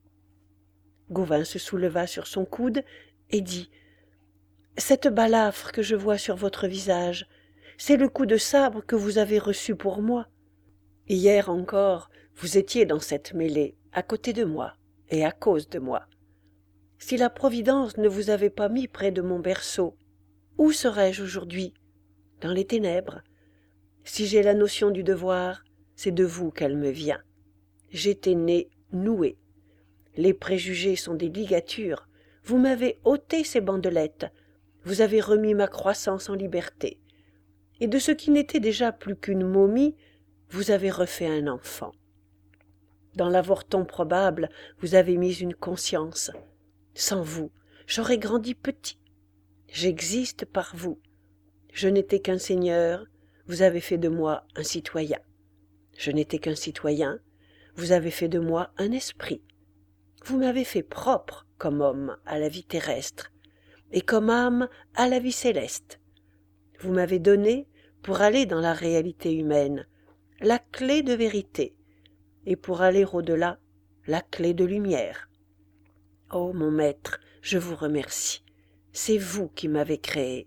Gauvin se souleva sur son coude et dit « Cette balafre que je vois sur votre visage, c'est le coup de sabre que vous avez reçu pour moi. Hier encore, vous étiez dans cette mêlée, à côté de moi, et à cause de moi. Si la Providence ne vous avait pas mis près de mon berceau, où serais-je aujourd'hui? Dans les ténèbres. Si j'ai la notion du devoir, c'est de vous qu'elle me vient. J'étais né noué. Les préjugés sont des ligatures. Vous m'avez ôté ces bandelettes. Vous avez remis ma croissance en liberté. Et de ce qui n'était déjà plus qu'une momie, vous avez refait un enfant. Dans l'avorton probable, vous avez mis une conscience. Sans vous, j'aurais grandi petit. J'existe par vous. Je n'étais qu'un seigneur, vous avez fait de moi un citoyen. Je n'étais qu'un citoyen, vous avez fait de moi un esprit. Vous m'avez fait propre comme homme à la vie terrestre et comme âme à la vie céleste. Vous m'avez donné, pour aller dans la réalité humaine, la clé de vérité, et pour aller au-delà, la clé de lumière. Ô mon maître, je vous remercie. C'est vous qui m'avez créé.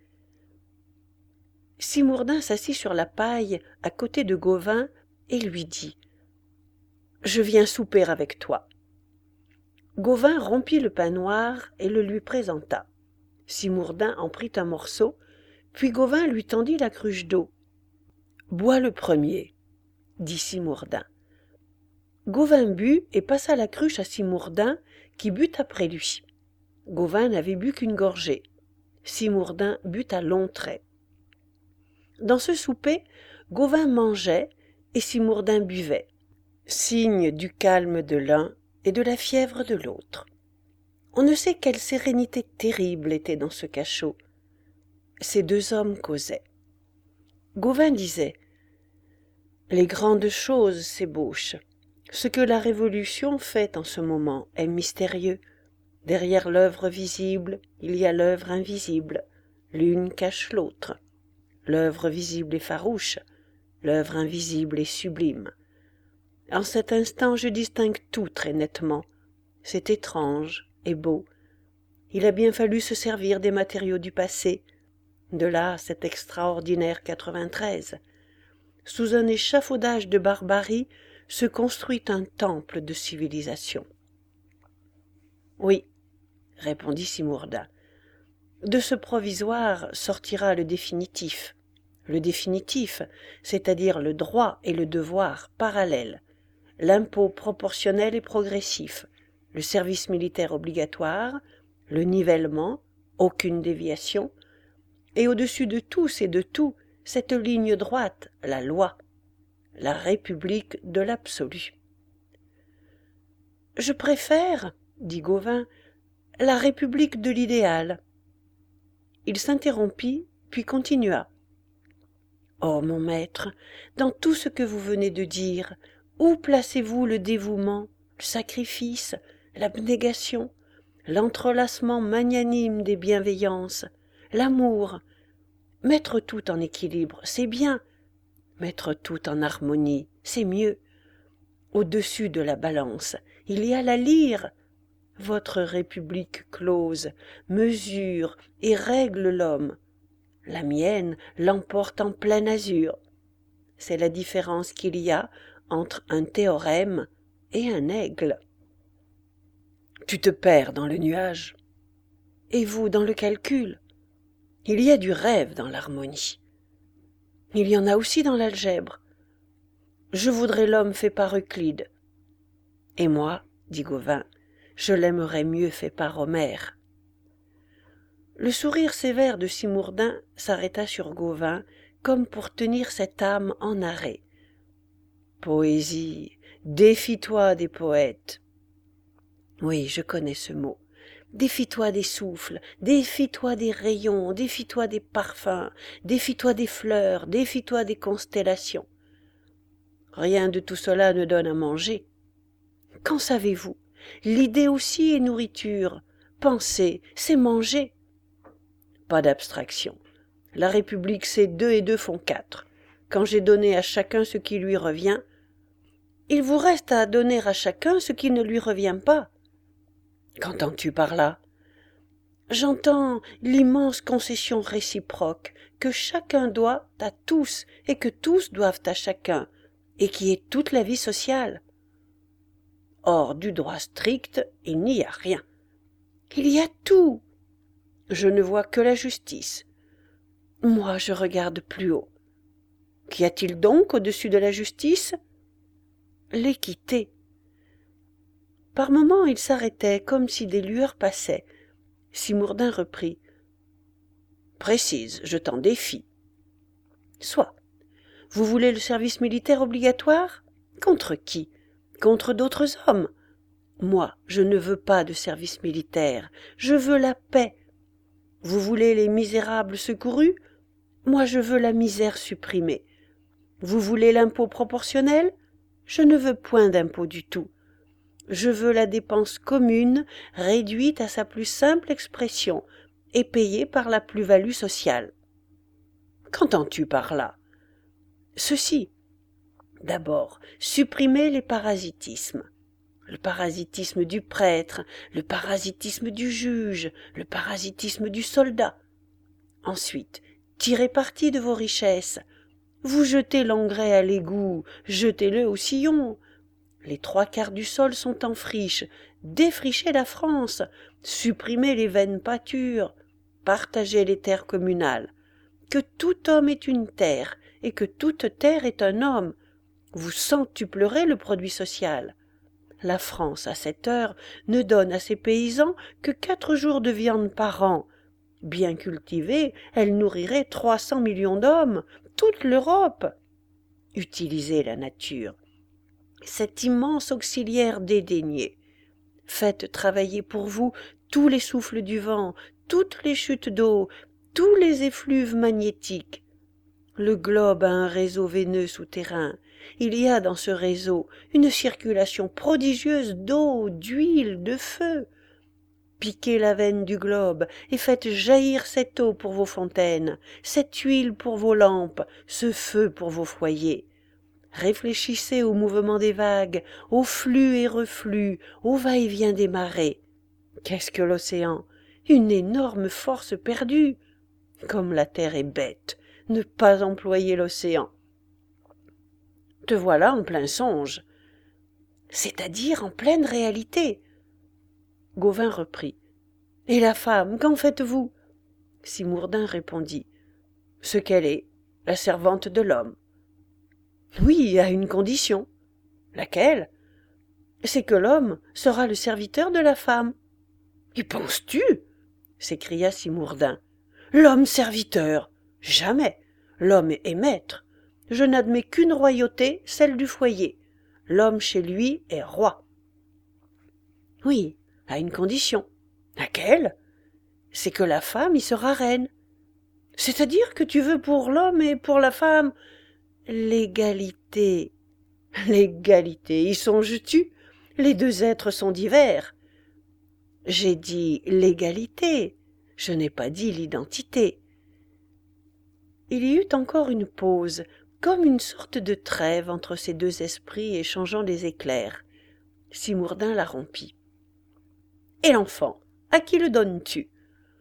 Simourdin s'assit sur la paille à côté de Gauvin et lui dit « Je viens souper avec toi. » Gauvin rompit le pain noir et le lui présenta. Simourdin en prit un morceau, puis Gauvin lui tendit la cruche d'eau. « Bois le premier, » dit Simourdin. Gauvin but et passa la cruche à Simourdin, qui but après lui. Gauvin n'avait bu qu'une gorgée. Simourdin but à longs traits. Dans ce souper, Gauvin mangeait et Simourdin buvait, signe du calme de l'un et de la fièvre de l'autre. On ne sait quelle sérénité terrible était dans ce cachot. Ces 2 hommes causaient. Gauvin disait « Les grandes choses s'ébauchent. Ce que la Révolution fait en ce moment est mystérieux. Derrière l'œuvre visible, il y a l'œuvre invisible. L'une cache l'autre. L'œuvre visible est farouche, l'œuvre invisible est sublime. En cet instant, je distingue tout très nettement. C'est étrange et beau. Il a bien fallu se servir des matériaux du passé. De là cet extraordinaire 93. Sous un échafaudage de barbarie se construit un temple de civilisation. Oui, répondit Simourdin. De ce provisoire sortira le définitif. Le définitif, c'est-à-dire le droit et le devoir parallèles, l'impôt proportionnel et progressif, le service militaire obligatoire, le nivellement, aucune déviation, et au-dessus de tous et de tout, cette ligne droite, la loi, la République de l'absolu. Je préfère, dit Gauvin, la République de l'idéal. Il s'interrompit, puis continua. Oh, mon maître, dans tout ce que vous venez de dire, où placez-vous le dévouement, le sacrifice, l'abnégation, l'entrelacement magnanime des bienveillances, l'amour? Mettre tout en équilibre, c'est bien. Mettre tout en harmonie, c'est mieux. Au-dessus de la balance, il y a la lyre. Votre république close, mesure et règle l'homme. La mienne l'emporte en plein azur. C'est la différence qu'il y a entre un théorème et un aigle. Tu te perds dans le nuage. Et vous dans le calcul. Il y a du rêve dans l'harmonie. Il y en a aussi dans l'algèbre. Je voudrais l'homme fait par Euclide. Et moi, dit Gauvin, je l'aimerais mieux fait par Homère. Le sourire sévère de Simourdin s'arrêta sur Gauvin comme pour tenir cette âme en arrêt. Poésie, défie-toi des poètes. Oui, je connais ce mot. Défie-toi des souffles, défie-toi des rayons, défie-toi des parfums, défie-toi des fleurs, défie-toi des constellations. Rien de tout cela ne donne à manger. Qu'en savez-vous? L'idée aussi est nourriture. Penser, c'est manger. Pas d'abstraction. La République, c'est 2 et 2 font 4. Quand j'ai donné à chacun ce qui lui revient, il vous reste à donner à chacun ce qui ne lui revient pas. Qu'entends-tu par là? J'entends l'immense concession réciproque que chacun doit à tous et que tous doivent à chacun, et qui est toute la vie sociale. Or, du droit strict, il n'y a rien. Il y a tout. Je ne vois que la justice. Moi, je regarde plus haut. Qu'y a-t-il donc au-dessus de la justice? L'équité. Par moments, il s'arrêtait comme si des lueurs passaient. Simourdin reprit. Précise, je t'en défie. Soit. Vous voulez le service militaire obligatoire? Contre qui? Contre d'autres hommes? Moi, je ne veux pas de service militaire, je veux la paix. Vous voulez les misérables secourus? Moi, je veux la misère supprimée. Vous voulez l'impôt proportionnel? Je ne veux point d'impôt du tout. Je veux la dépense commune réduite à sa plus simple expression et payée par la plus-value sociale. Qu'entends-tu par là? Ceci. D'abord, supprimer les parasitismes. Le parasitisme du prêtre, le parasitisme du juge, le parasitisme du soldat. Ensuite, tirez parti de vos richesses. Vous jetez l'engrais à l'égout, jetez-le au sillon. Les 3/4 du sol sont en friche. Défrichez la France, supprimez les vaines pâtures, partagez les terres communales. Que tout homme est une terre, et que toute terre est un homme. Vous centuplerez le produit social. La France, à cette heure, ne donne à ses paysans que 4 jours de viande par an. Bien cultivée, elle nourrirait 300 millions d'hommes, toute l'Europe. Utilisez la nature, cet immense auxiliaire dédaigné. Faites travailler pour vous tous les souffles du vent, toutes les chutes d'eau, tous les effluves magnétiques. Le globe a un réseau veineux souterrain. Il y a dans ce réseau une circulation prodigieuse d'eau, d'huile, de feu. Piquez la veine du globe et faites jaillir cette eau pour vos fontaines, cette huile pour vos lampes, ce feu pour vos foyers. Réfléchissez au mouvement des vagues, au flux et reflux, au va-et-vient des marées. Qu'est-ce que l'océan? Une énorme force perdue. Comme la terre est bête, ne pas employer l'océan. Te voilà en plein songe, c'est-à-dire en pleine réalité. Gauvin reprit. Et la femme, qu'en faites-vous? Simourdin répondit. Ce qu'elle est, la servante de l'homme. Oui, à une condition. Laquelle? C'est que l'homme sera le serviteur de la femme. Y penses-tu? S'écria Simourdin. L'homme serviteur? Jamais. L'homme est maître. Je n'admets qu'une royauté, celle du foyer. L'homme chez lui est roi. Oui, à une condition. Laquelle? C'est que la femme y sera reine. C'est-à-dire que tu veux pour l'homme et pour la femme l'égalité. L'égalité, y songes-tu? Les deux êtres sont divers. J'ai dit l'égalité, je n'ai pas dit l'identité. Il y eut encore une pause, comme une sorte de trêve entre ces deux esprits échangeant des éclairs. Simourdin la rompit. Et l'enfant, à qui le donnes-tu?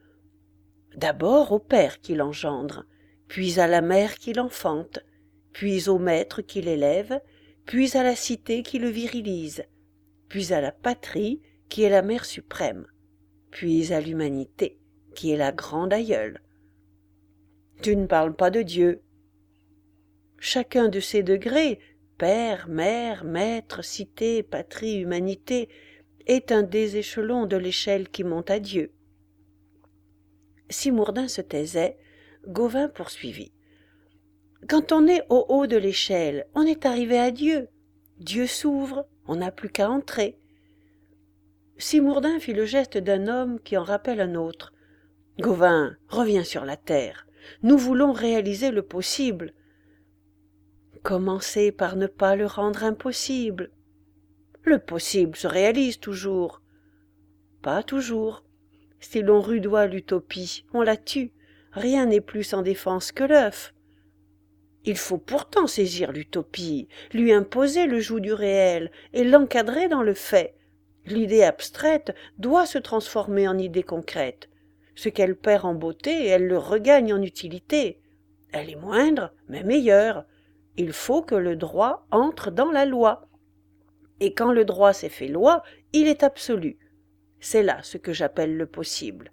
D'abord au père qui l'engendre, puis à la mère qui l'enfante, puis au maître qui l'élève, puis à la cité qui le virilise, puis à la patrie qui est la mère suprême, puis à l'humanité qui est la grande aïeule. Tu ne parles pas de Dieu. Chacun de ces degrés, père, mère, maître, cité, patrie, humanité, est un des échelons de l'échelle qui monte à Dieu. Simourdin se taisait, Gauvin poursuivit. Quand on est au haut de l'échelle, on est arrivé à Dieu. Dieu s'ouvre, on n'a plus qu'à entrer. Simourdin fit le geste d'un homme qui en rappelle un autre. Gauvin, reviens sur la terre. Nous voulons réaliser le possible. Commencez par ne pas le rendre impossible. Le possible se réalise toujours. Pas toujours. Si l'on rudoie l'utopie, on la tue. Rien n'est plus sans défense que l'œuf. Il faut pourtant saisir l'utopie, lui imposer le joug du réel et l'encadrer dans le fait. L'idée abstraite doit se transformer en idée concrète. Ce qu'elle perd en beauté, elle le regagne en utilité. Elle est moindre, mais meilleure. Il faut que le droit entre dans la loi. Et quand le droit s'est fait loi, il est absolu. C'est là ce que j'appelle le possible.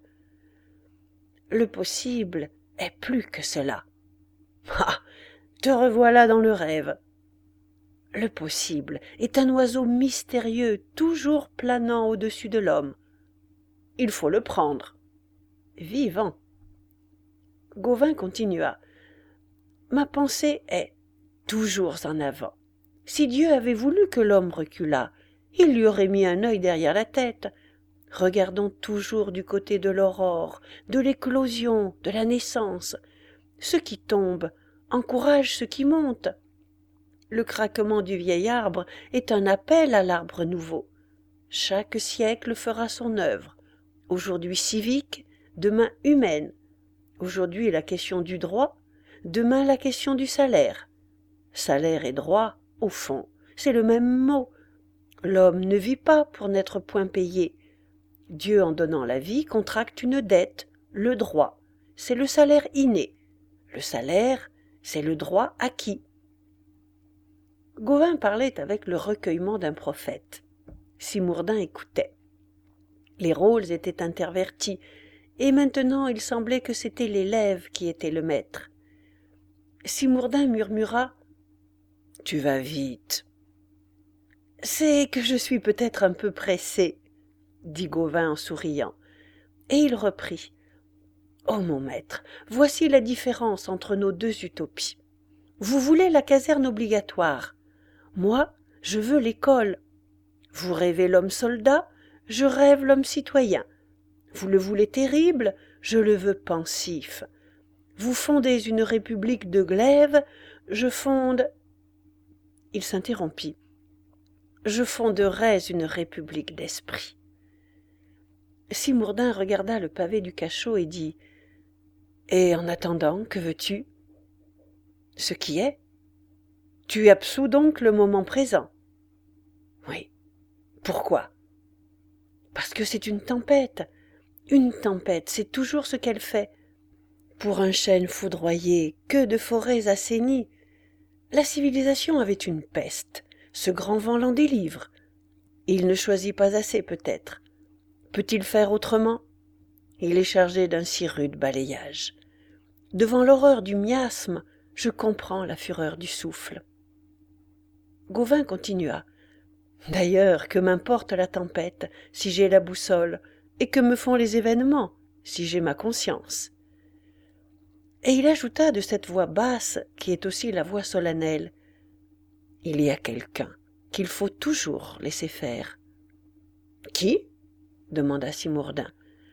Le possible est plus que cela. Ah, te revoilà dans le rêve. Le possible est un oiseau mystérieux, toujours planant au-dessus de l'homme. Il faut le prendre. Vivant. Gauvin continua. Ma pensée est toujours en avant. Si Dieu avait voulu que l'homme reculât, il lui aurait mis un œil derrière la tête. Regardons toujours du côté de l'aurore, de l'éclosion, de la naissance. Ce qui tombe encourage ce qui monte. Le craquement du vieil arbre est un appel à l'arbre nouveau. Chaque siècle fera son œuvre. Aujourd'hui civique, demain humaine. Aujourd'hui la question du droit, demain la question du salaire. Salaire et droit, au fond, c'est le même mot. L'homme ne vit pas pour n'être point payé. Dieu, en donnant la vie, contracte une dette, le droit. C'est le salaire inné. Le salaire, c'est le droit acquis. Gauvin parlait avec le recueillement d'un prophète. Simourdin écoutait. Les rôles étaient intervertis, et maintenant il semblait que c'était l'élève qui était le maître. Simourdin murmura « Tu vas vite ». « C'est que je suis peut-être un peu pressé », dit Gauvin en souriant, et il reprit. « Oh mon maître, voici la différence entre nos deux utopies. Vous voulez la caserne obligatoire. Moi, je veux l'école. Vous rêvez l'homme soldat, je rêve l'homme citoyen. Vous le voulez terrible, je le veux pensif. Vous fondez une république de glaive, je fonde... » Il s'interrompit. « Je fonderais une république d'esprit. » Simourdin regarda le pavé du cachot et dit « Et en attendant, que veux-tu ?»« Ce qui est. Tu absous donc le moment présent. »« Oui. Pourquoi ?»« Parce que c'est une tempête. Une tempête, c'est toujours ce qu'elle fait. Pour un chêne foudroyé, que de forêts assainies. La civilisation avait une peste. Ce grand vent l'en délivre. Il ne choisit pas assez, peut-être. Peut-il faire autrement ? Il est chargé d'un si rude balayage. Devant l'horreur du miasme, je comprends la fureur du souffle. Gauvin continua. D'ailleurs, que m'importe la tempête, si j'ai la boussole, et que me font les événements, si j'ai ma conscience. Et il ajouta de cette voix basse, qui est aussi la voix solennelle. Il y a quelqu'un qu'il faut toujours laisser faire. Qui ? Demanda Simourdin.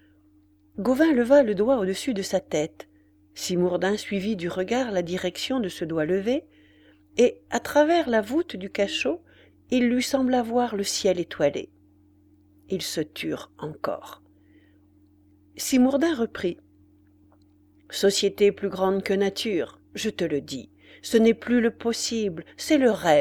Gauvin leva le doigt au-dessus de sa tête. Simourdin suivit du regard la direction de ce doigt levé, et, à travers la voûte du cachot, il lui sembla voir le ciel étoilé. Ils se turent encore. Simourdin reprit. « Société plus grande que nature, je te le dis. Ce n'est plus le possible, c'est le rêve. »«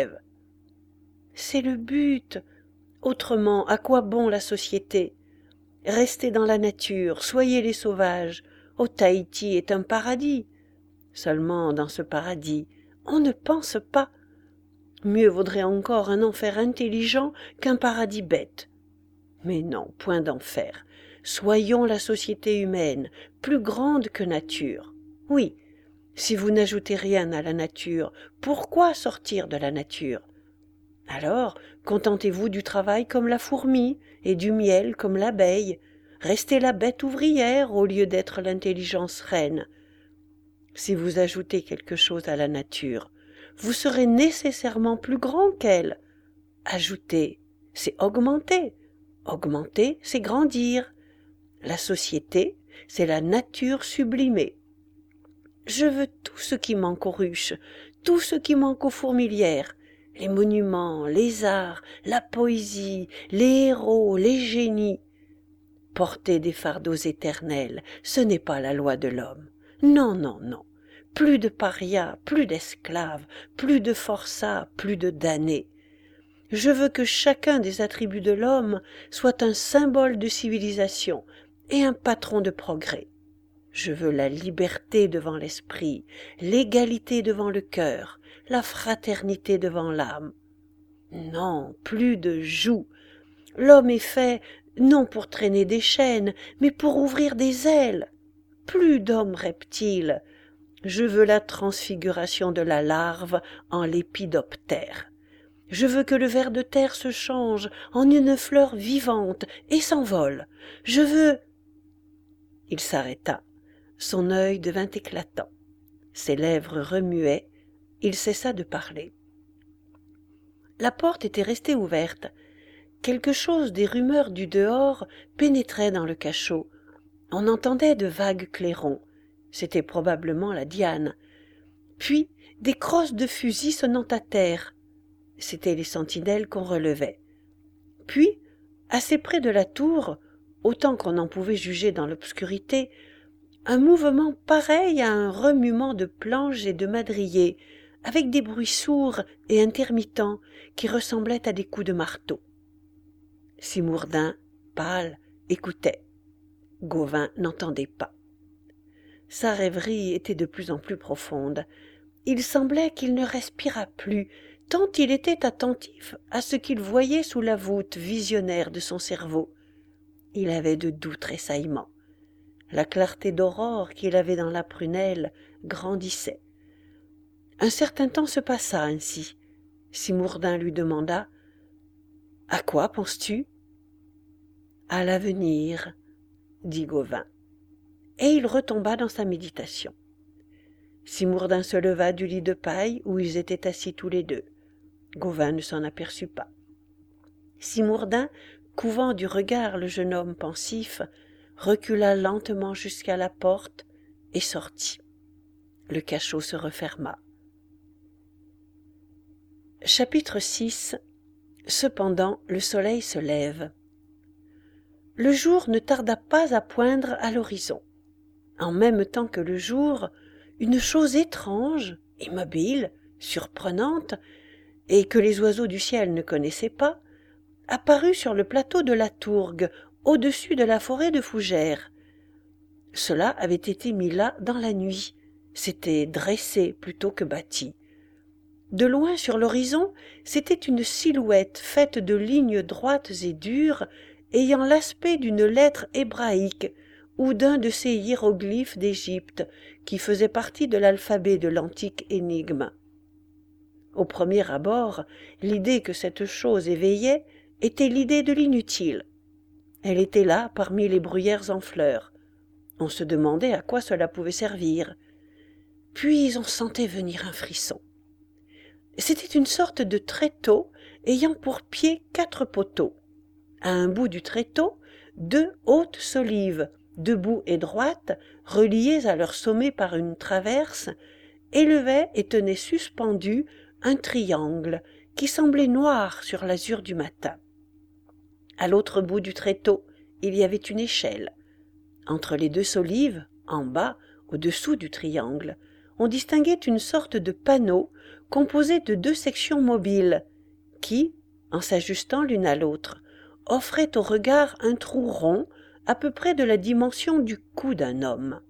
C'est le but. Autrement, à quoi bon la société ? Restez dans la nature, soyez les sauvages. Oh, Tahiti est un paradis. Seulement, dans ce paradis, on ne pense pas. Mieux vaudrait encore un enfer intelligent qu'un paradis bête. Mais non, point d'enfer. Soyons la société humaine, plus grande que nature. Oui, si vous n'ajoutez rien à la nature, pourquoi sortir de la nature ? Alors, contentez-vous du travail comme la fourmi et du miel comme l'abeille. Restez la bête ouvrière au lieu d'être l'intelligence reine. Si vous ajoutez quelque chose à la nature, vous serez nécessairement plus grand qu'elle. Ajouter, c'est augmenter. Augmenter, c'est grandir. La société, c'est la nature sublimée. Je veux tout ce qui manque aux ruches, tout ce qui manque aux fourmilières, les monuments, les arts, la poésie, les héros, les génies. Porter des fardeaux éternels, ce n'est pas la loi de l'homme. Non, non, non. Plus de parias, plus d'esclaves, plus de forçats, plus de damnés. Je veux que chacun des attributs de l'homme soit un symbole de civilisation et un patron de progrès. Je veux la liberté devant l'esprit, l'égalité devant le cœur, la fraternité devant l'âme. Non, plus de joug. L'homme est fait non pour traîner des chaînes, mais pour ouvrir des ailes. Plus d'hommes reptiles. Je veux la transfiguration de la larve en lépidoptère. Je veux que le ver de terre se change en une fleur vivante et s'envole. Je veux... Il s'arrêta. Son œil devint éclatant. Ses lèvres remuaient. Il cessa de parler. La porte était restée ouverte. Quelque chose des rumeurs du dehors pénétrait dans le cachot. On entendait de vagues clairons. C'était probablement la Diane. Puis des crosses de fusils sonnant à terre. C'étaient les sentinelles qu'on relevait. Puis, assez près de la tour, autant qu'on en pouvait juger dans l'obscurité, un mouvement pareil à un remuement de planches et de madriers, avec des bruits sourds et intermittents qui ressemblaient à des coups de marteau. Simourdin, pâle, écoutait. Gauvin n'entendait pas. Sa rêverie était de plus en plus profonde. Il semblait qu'il ne respirât plus, tant il était attentif à ce qu'il voyait sous la voûte visionnaire de son cerveau. Il avait de doux tressaillements. La clarté d'aurore qu'il avait dans la prunelle grandissait. Un certain temps se passa ainsi. Simourdin lui demanda « À quoi penses-tu » ?« À l'avenir, » dit Gauvin. Et il retomba dans sa méditation. Simourdin se leva du lit de paille où ils étaient assis tous les deux. Gauvin ne s'en aperçut pas. Simourdin, couvant du regard le jeune homme pensif, recula lentement jusqu'à la porte et sortit. Le cachot se referma. Chapitre 6. Cependant, le soleil se lève. le jour ne tarda pas à poindre à l'horizon. En même temps que le jour, une chose étrange, immobile, surprenante, et que les oiseaux du ciel ne connaissaient pas, apparut sur le plateau de la Tourgue, au-dessus de la forêt de fougères. Cela avait été mis là dans la nuit, c'était dressé plutôt que bâti. De loin sur l'horizon, c'était une silhouette faite de lignes droites et dures, ayant l'aspect d'une lettre hébraïque ou d'un de ces hiéroglyphes d'Égypte qui faisaient partie de l'alphabet de l'antique énigme. Au premier abord, l'idée que cette chose éveillait était l'idée de l'inutile. Elle était là parmi les bruyères en fleurs. On se demandait à quoi cela pouvait servir. Puis on sentait venir un frisson. C'était une sorte de tréteau ayant pour pied 4 poteaux. À un bout du tréteau, 2 hautes solives, debout et droites, reliées à leur sommet par une traverse, élevaient et tenaient suspendu un triangle qui semblait noir sur l'azur du matin. À l'autre bout du tréteau, il y avait une échelle. Entre les 2 solives, en bas, au-dessous du triangle, on distinguait une sorte de panneau composé de 2 sections mobiles qui, en s'ajustant l'une à l'autre, offraient au regard un trou rond à peu près de la dimension du cou d'un homme.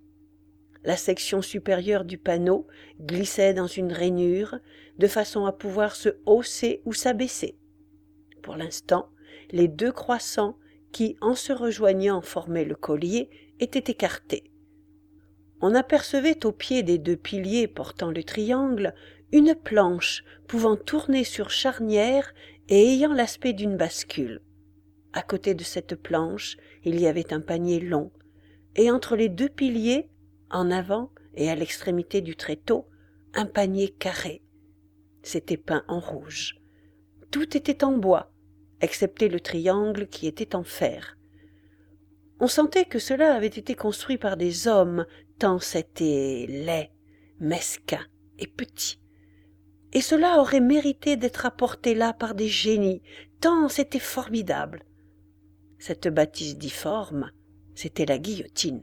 La section supérieure du panneau glissait dans une rainure de façon à pouvoir se hausser ou s'abaisser. Pour l'instant, les 2 croissants qui, en se rejoignant, formaient le collier, étaient écartés. On apercevait au pied des 2 piliers portant le triangle une planche pouvant tourner sur charnière et ayant l'aspect d'une bascule. À côté de cette planche, il y avait un panier long, et entre les 2 piliers, en avant et à l'extrémité du tréteau, un panier carré. C'était peint en rouge. Tout était en bois, excepté le triangle qui était en fer. On sentait que cela avait été construit par des hommes, tant c'était laid, mesquin et petit. Et cela aurait mérité d'être apporté là par des génies, tant c'était formidable. Cette bâtisse difforme, c'était la guillotine.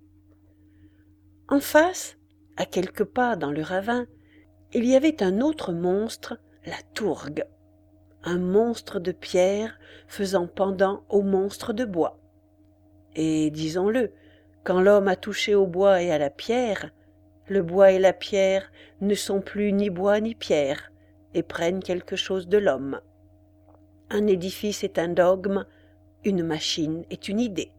En face, à quelques pas dans le ravin, il y avait un autre monstre, la tourgue, un monstre de pierre faisant pendant au monstre de bois. Et, disons-le, quand l'homme a touché au bois et à la pierre, le bois et la pierre ne sont plus ni bois ni pierre, et prennent quelque chose de l'homme. Un édifice est un dogme, une machine est une idée.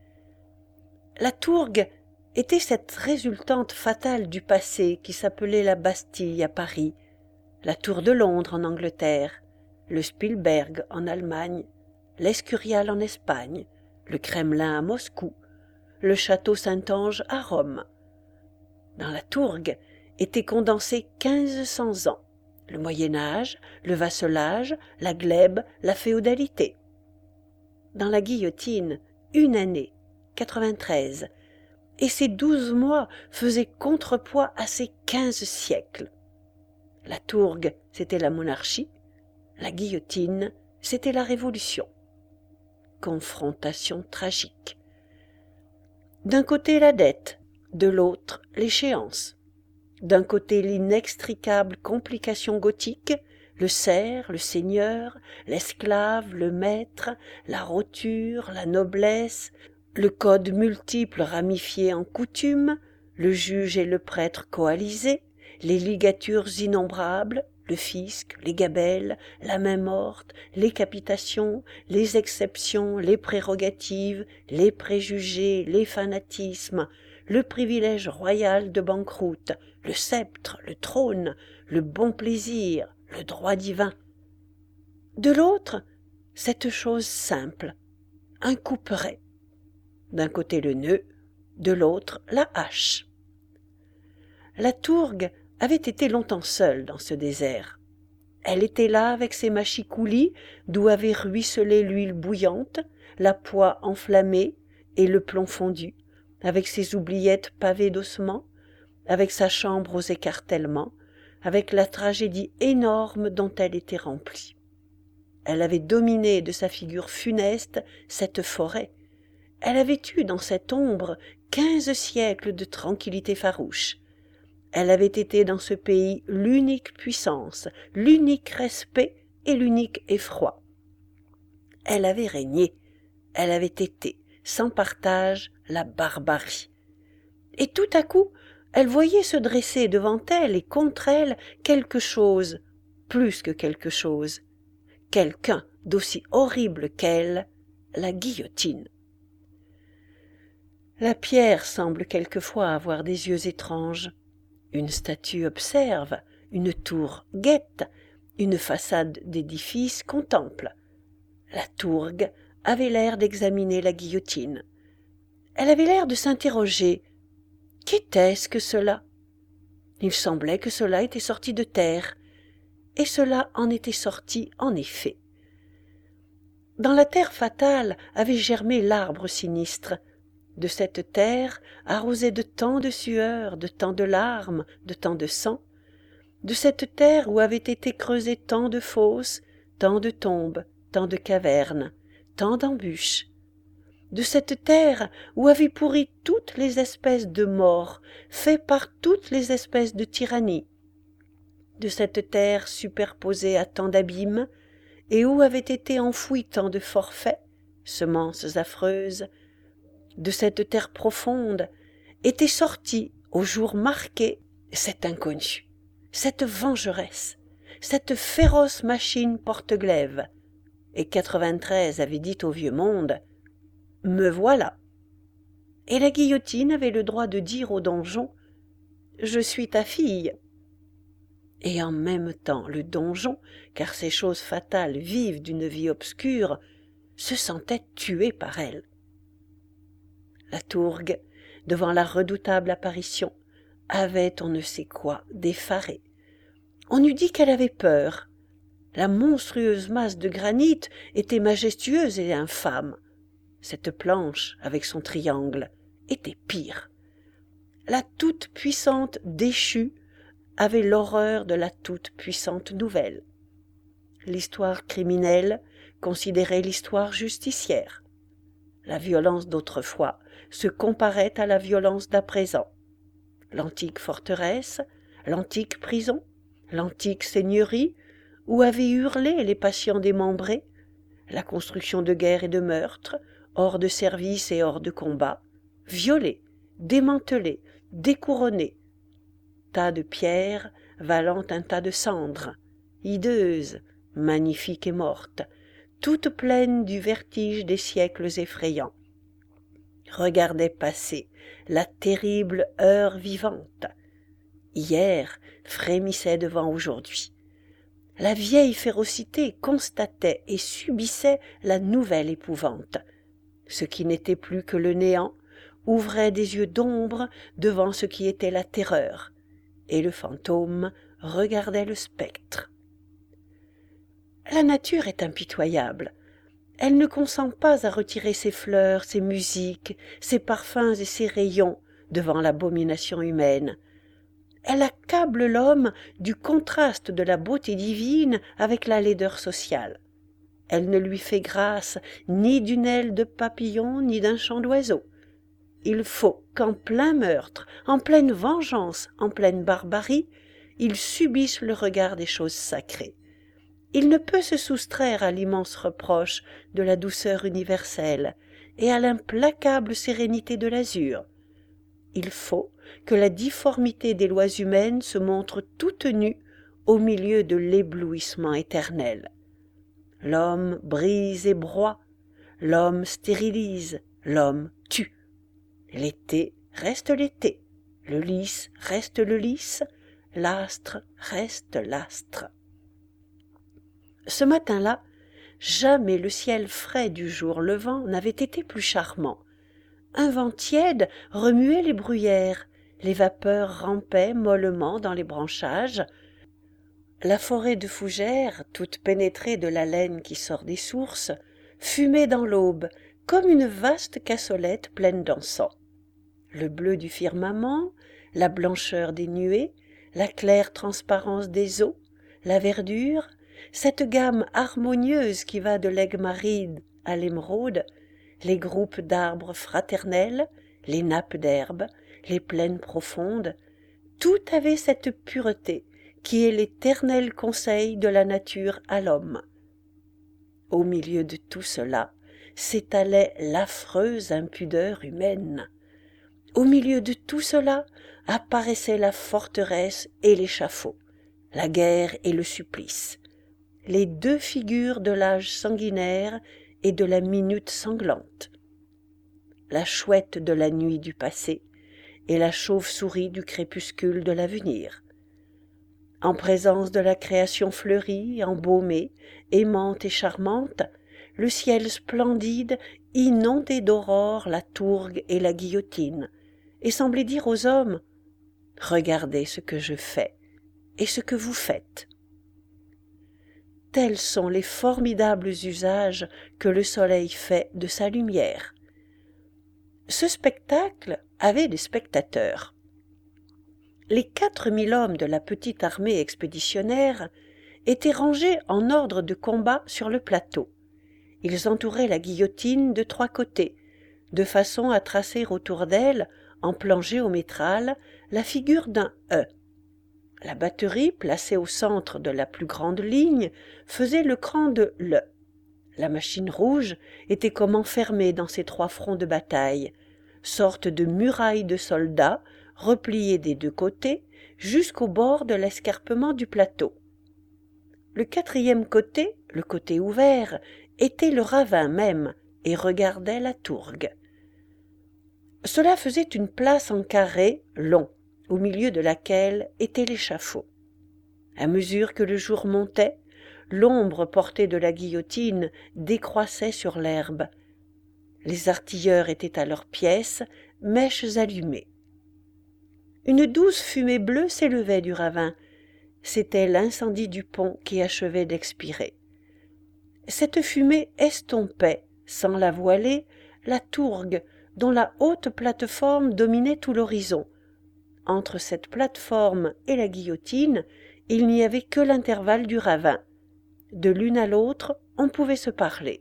La tourgue était cette résultante fatale du passé qui s'appelait la Bastille à Paris, la Tour de Londres en Angleterre, le Spielberg en Allemagne, l'Escurial en Espagne, le Kremlin à Moscou, le château Saint-Ange à Rome. Dans la tourgue étaient condensés 1500 ans, le Moyen-Âge, le vasselage, la glèbe, la féodalité. Dans la guillotine, une année, 93, et ces 12 mois faisaient contrepoids à ces 15 siècles. La tourgue, c'était la monarchie, la guillotine, c'était la révolution. Confrontation tragique. D'un côté la dette, de l'autre l'échéance. D'un côté l'inextricable complication gothique, le serf, le seigneur, l'esclave, le maître, la roture, la noblesse, le code multiple ramifié en coutumes, le juge et le prêtre coalisés, les ligatures innombrables, le fisc, les gabelles, la main morte, les capitations, les exceptions, les prérogatives, les préjugés, les fanatismes, le privilège royal de banqueroute, le sceptre, le trône, le bon plaisir, le droit divin. De l'autre, cette chose simple, un couperet. D'un côté le nœud, de l'autre la hache. La tourgue avait été longtemps seule dans ce désert. Elle était là avec ses machicoulis, d'où avait ruisselé l'huile bouillante, la poix enflammée et le plomb fondu, avec ses oubliettes pavées d'ossements, avec sa chambre aux écartèlements, avec la tragédie énorme dont elle était remplie. Elle avait dominé de sa figure funeste cette forêt. Elle avait eu dans cette ombre 15 siècles de tranquillité farouche. Elle avait été dans ce pays l'unique puissance, l'unique respect et l'unique effroi. Elle avait régné, elle avait été, sans partage, la barbarie. Et tout à coup, elle voyait se dresser devant elle et contre elle quelque chose, plus que quelque chose, quelqu'un d'aussi horrible qu'elle, la guillotine. La pierre semble quelquefois avoir des yeux étranges. Une statue observe, une tour guette, une façade d'édifice contemple. La tourgue avait l'air d'examiner la guillotine. Elle avait l'air de s'interroger. Qu'était-ce que cela? Il semblait que cela était sorti de terre, et cela en était sorti en effet. Dans la terre fatale avait germé l'arbre sinistre. De cette terre, arrosée de tant de sueur, de tant de larmes, de tant de sang, de cette terre où avaient été creusées tant de fosses, tant de tombes, tant de cavernes, tant d'embûches, de cette terre où avaient pourri toutes les espèces de morts, faites par toutes les espèces de tyrannies, de cette terre superposée à tant d'abîmes, et où avaient été enfouis tant de forfaits, semences affreuses, de cette terre profonde était sortie au jour marqué cette inconnue, cette vengeresse, cette féroce machine porte-glaive. Et 93 avait dit au vieux monde « Me voilà !» Et la guillotine avait le droit de dire au donjon « Je suis ta fille !» Et en même temps le donjon, car ces choses fatales vivent d'une vie obscure, se sentait tué par elle. La tourgue, devant la redoutable apparition, avait on ne sait quoi d'effaré. On eût dit qu'elle avait peur. La monstrueuse masse de granit était majestueuse et infâme. Cette planche, avec son triangle, était pire. La toute-puissante déchue avait l'horreur de la toute-puissante nouvelle. L'histoire criminelle considérait l'histoire justicière. La violence d'autrefois se comparait à la violence d'à présent. L'antique forteresse, l'antique prison, l'antique seigneurie, où avaient hurlé les passions démembrées, la construction de guerre et de meurtre, hors de service et hors de combat, violée, démantelée, découronnée, tas de pierres valant un tas de cendres, hideuse, magnifique et morte, toute pleine du vertige des siècles effrayants, regardait passer la terrible heure vivante. Hier frémissait devant aujourd'hui. La vieille férocité constatait et subissait la nouvelle épouvante. Ce qui n'était plus que le néant ouvrait des yeux d'ombre devant ce qui était la terreur, et le fantôme regardait le spectre. La nature est impitoyable. Elle ne consent pas à retirer ses fleurs, ses musiques, ses parfums et ses rayons devant l'abomination humaine. Elle accable l'homme du contraste de la beauté divine avec la laideur sociale. Elle ne lui fait grâce ni d'une aile de papillon ni d'un chant d'oiseau. Il faut qu'en plein meurtre, en pleine vengeance, en pleine barbarie, il subisse le regard des choses sacrées. Il ne peut se soustraire à l'immense reproche de la douceur universelle et à l'implacable sérénité de l'azur. Il faut que la difformité des lois humaines se montre toute nue au milieu de l'éblouissement éternel. L'homme brise et broie, l'homme stérilise, l'homme tue. L'été reste l'été, le lys reste le lys, l'astre reste l'astre. Ce matin-là, jamais le ciel frais du jour levant n'avait été plus charmant. Un vent tiède remuait les bruyères, les vapeurs rampaient mollement dans les branchages. La forêt de fougères, toute pénétrée de la laine qui sort des sources, fumait dans l'aube comme une vaste cassolette pleine d'encens. Le bleu du firmament, la blancheur des nuées, la claire transparence des eaux, la verdure, cette gamme harmonieuse qui va de l'aigue marine à l'émeraude, les groupes d'arbres fraternels, les nappes d'herbe, les plaines profondes, tout avait cette pureté qui est l'éternel conseil de la nature à l'homme. Au milieu de tout cela s'étalait l'affreuse impudeur humaine. Au milieu de tout cela apparaissaient la forteresse et l'échafaud, la guerre et le supplice, les deux figures de l'âge sanguinaire et de la minute sanglante, la chouette de la nuit du passé et la chauve-souris du crépuscule de l'avenir. En présence de la création fleurie, embaumée, aimante et charmante, le ciel splendide inondait d'aurore la tourgue et la guillotine, et semblait dire aux hommes « Regardez ce que je fais et ce que vous faites ». Tels sont les formidables usages que le soleil fait de sa lumière. Ce spectacle avait des spectateurs. Les 4000 hommes de la petite armée expéditionnaire étaient rangés en ordre de combat sur le plateau. Ils entouraient la guillotine de 3 côtés, de façon à tracer autour d'elle, en plan géométral, la figure d'un E. La batterie, placée au centre de la plus grande ligne, faisait le cran de l'E. La machine rouge était comme enfermée dans ces 3 fronts de bataille, sorte de muraille de soldats repliés des 2 côtés jusqu'au bord de l'escarpement du plateau. Le 4e côté, le côté ouvert, était le ravin même et regardait la tourgue. Cela faisait une place en carré long, au milieu de laquelle était l'échafaud. À mesure que le jour montait, l'ombre portée de la guillotine décroissait sur l'herbe. Les artilleurs étaient à leurs pièces, mèches allumées. Une douce fumée bleue s'élevait du ravin. C'était l'incendie du pont qui achevait d'expirer. Cette fumée estompait, sans la voiler, la tourgue dont la haute plateforme dominait tout l'horizon. Entre cette plateforme et la guillotine, il n'y avait que l'intervalle du ravin. De l'une à l'autre, on pouvait se parler.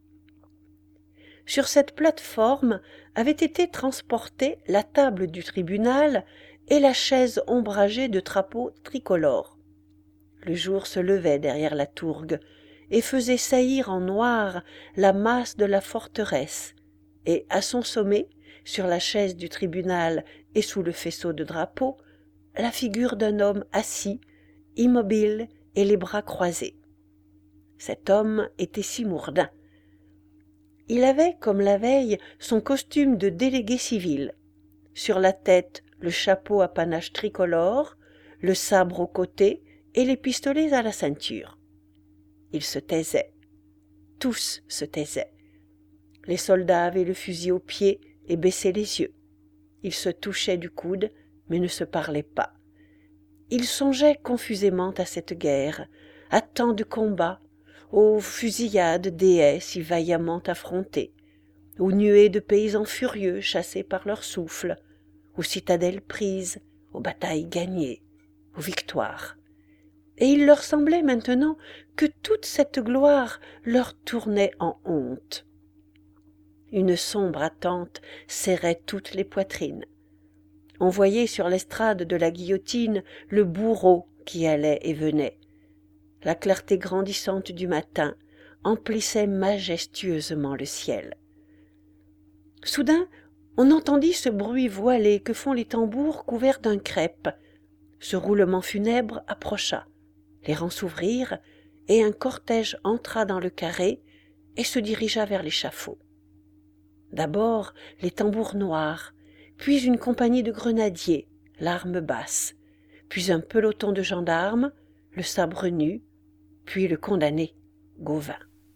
Sur cette plateforme avaient été transportées la table du tribunal et la chaise ombragée de drapeaux tricolores. Le jour se levait derrière la tourgue et faisait saillir en noir la masse de la forteresse, et à son sommet, sur la chaise du tribunal et sous le faisceau de drapeaux, la figure d'un homme assis, immobile et les bras croisés. Cet homme était Simurdin. Il avait, comme la veille, son costume de délégué civil. Sur la tête, le chapeau à panache tricolore, le sabre au côté et les pistolets à la ceinture. Il se taisait. Tous se taisaient. Les soldats avaient le fusil au pied et baissaient les yeux. Ils se touchaient du coude, mais ne se parlaient pas. Ils songeaient confusément à cette guerre, à tant de combats, aux fusillades des haies si vaillamment affrontées, aux nuées de paysans furieux chassés par leur souffle, aux citadelles prises, aux batailles gagnées, aux victoires. Et il leur semblait maintenant que toute cette gloire leur tournait en honte. Une sombre attente serrait toutes les poitrines. On voyait sur l'estrade de la guillotine le bourreau qui allait et venait. La clarté grandissante du matin emplissait majestueusement le ciel. Soudain, on entendit ce bruit voilé que font les tambours couverts d'un crêpe. Ce roulement funèbre approcha. Les rangs s'ouvrirent, et un cortège entra dans le carré et se dirigea vers l'échafaud. D'abord les tambours noirs, puis une compagnie de grenadiers, l'arme basse, puis un peloton de gendarmes, le sabre nu, puis le condamné, Gauvin.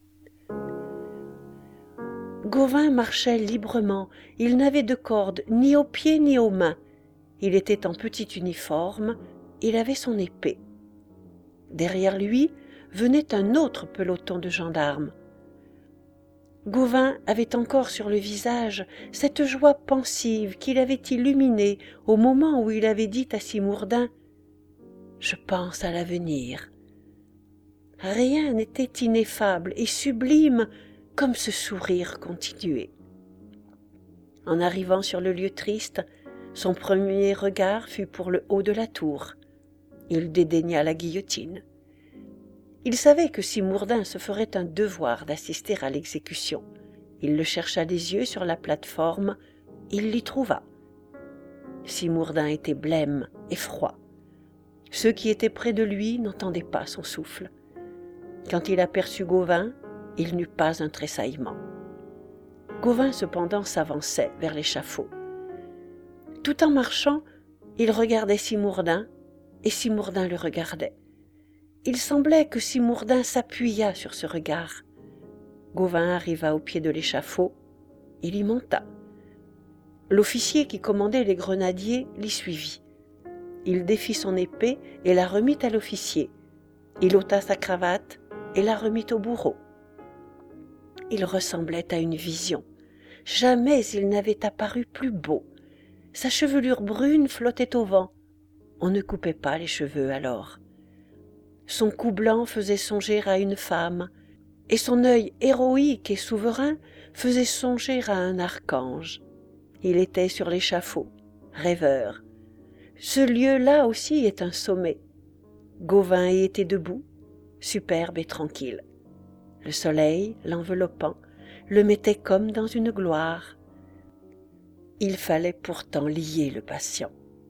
Gauvin marchait librement, il n'avait de corde ni aux pieds ni aux mains. Il était en petit uniforme, il avait son épée. Derrière lui venait un autre peloton de gendarmes. Gauvin avait encore sur le visage cette joie pensive qui l'avait illuminé au moment où il avait dit à Simurdin « Je pense à l'avenir ». Rien n'était ineffable et sublime comme ce sourire continué. En arrivant sur le lieu triste, son premier regard fut pour le haut de la tour. Il dédaigna la guillotine. Il savait que Simourdin se ferait un devoir d'assister à l'exécution. Il le chercha des yeux sur la plate-forme, il l'y trouva. Simourdin était blême et froid. Ceux qui étaient près de lui n'entendaient pas son souffle. Quand il aperçut Gauvin, il n'eut pas un tressaillement. Gauvin cependant s'avançait vers l'échafaud. Tout en marchant, il regardait Simourdin, et Simourdin le regardait. Il semblait que Simourdin s'appuyât sur ce regard. Gauvin arriva au pied de l'échafaud, il y monta. L'officier qui commandait les grenadiers l'y suivit. Il défit son épée et la remit à l'officier. Il ôta sa cravate et la remit au bourreau. Il ressemblait à une vision. Jamais il n'avait apparu plus beau. Sa chevelure brune flottait au vent. On ne coupait pas les cheveux alors. Son cou blanc faisait songer à une femme, et son œil héroïque et souverain faisait songer à un archange. Il était sur l'échafaud, rêveur. Ce lieu-là aussi est un sommet. Gauvin y était debout, superbe et tranquille. Le soleil, l'enveloppant, le mettait comme dans une gloire. Il fallait pourtant lier le patient.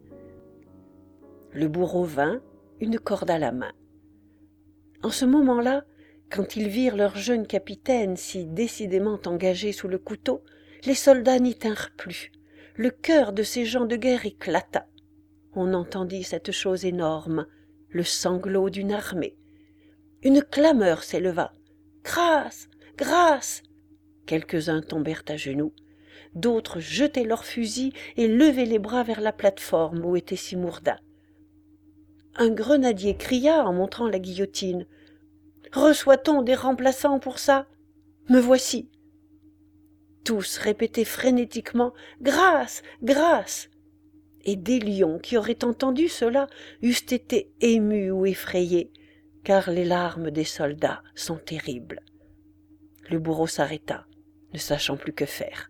Le bourreau vint, une corde à la main. En ce moment-là, quand ils virent leur jeune capitaine si décidément engagé sous le couteau, les soldats n'y tinrent plus. Le cœur de ces gens de guerre éclata. On entendit cette chose énorme, le sanglot d'une armée. Une clameur s'éleva. « Grâce! Grâce !» Quelques-uns tombèrent à genoux. D'autres jetaient leurs fusils et levaient les bras vers la plate-forme où était Simourdin. Un grenadier cria en montrant la guillotine. « Reçoit-on des remplaçants pour ça ? Me voici !» Tous répétaient frénétiquement « Grâce ! Grâce !» Et des lions qui auraient entendu cela eussent été émus ou effrayés, car les larmes des soldats sont terribles. Le bourreau s'arrêta, ne sachant plus que faire.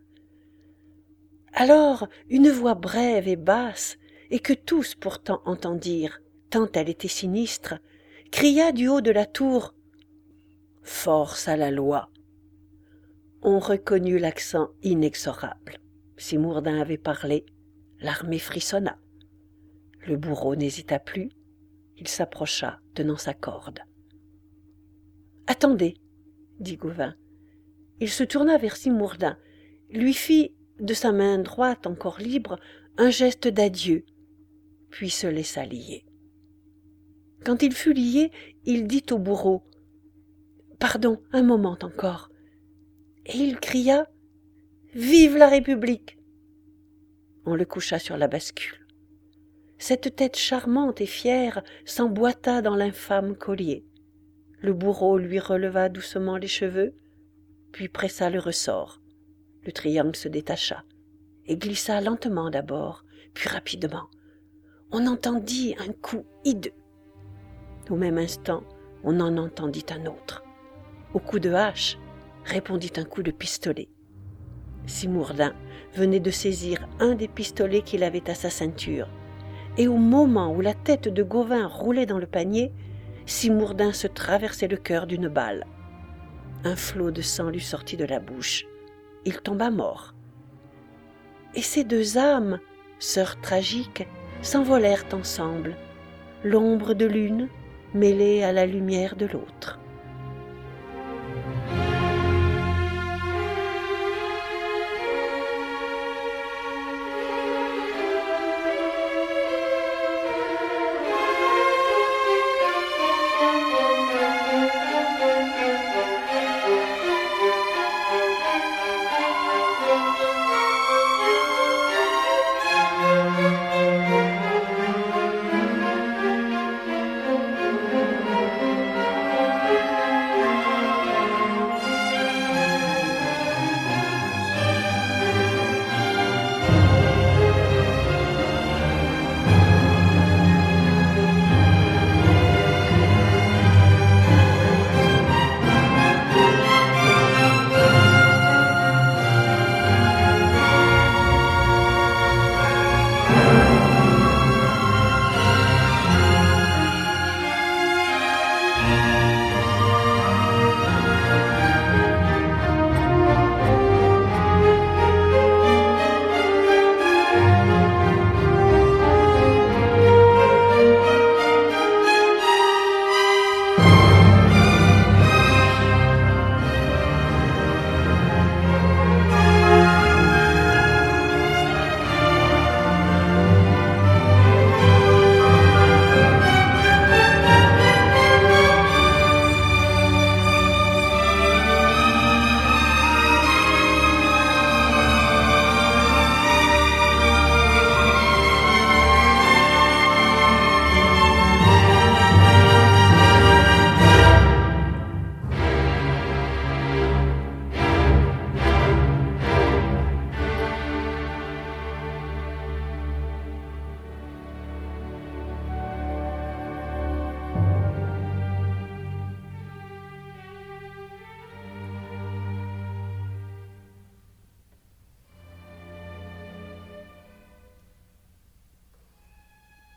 Alors une voix brève et basse, et que tous pourtant entendirent, tant elle était sinistre, cria du haut de la tour « Force à la loi !» On reconnut l'accent inexorable. Simourdin avait parlé, l'armée frissonna. Le bourreau n'hésita plus, il s'approcha, tenant sa corde. « Attendez !» dit Gauvin. Il se tourna vers Simourdin, lui fit, de sa main droite encore libre, un geste d'adieu, puis se laissa lier. Quand il fut lié, il dit au bourreau « Pardon, un moment encore !» Et il cria « Vive la République !» On le coucha sur la bascule. Cette tête charmante et fière s'emboîta dans l'infâme collier. Le bourreau lui releva doucement les cheveux, puis pressa le ressort. Le triangle se détacha et glissa lentement d'abord, puis rapidement. On entendit un coup hideux. Au même instant, on en entendit un autre. Au coup de hache, répondit un coup de pistolet. Simourdin venait de saisir un des pistolets qu'il avait à sa ceinture, et au moment où la tête de Gauvin roulait dans le panier, Simourdin se traversait le cœur d'une balle. Un flot de sang lui sortit de la bouche. Il tomba mort. Et ces deux âmes, sœurs tragiques, s'envolèrent ensemble, l'ombre de l'une mêlée à la lumière de l'autre.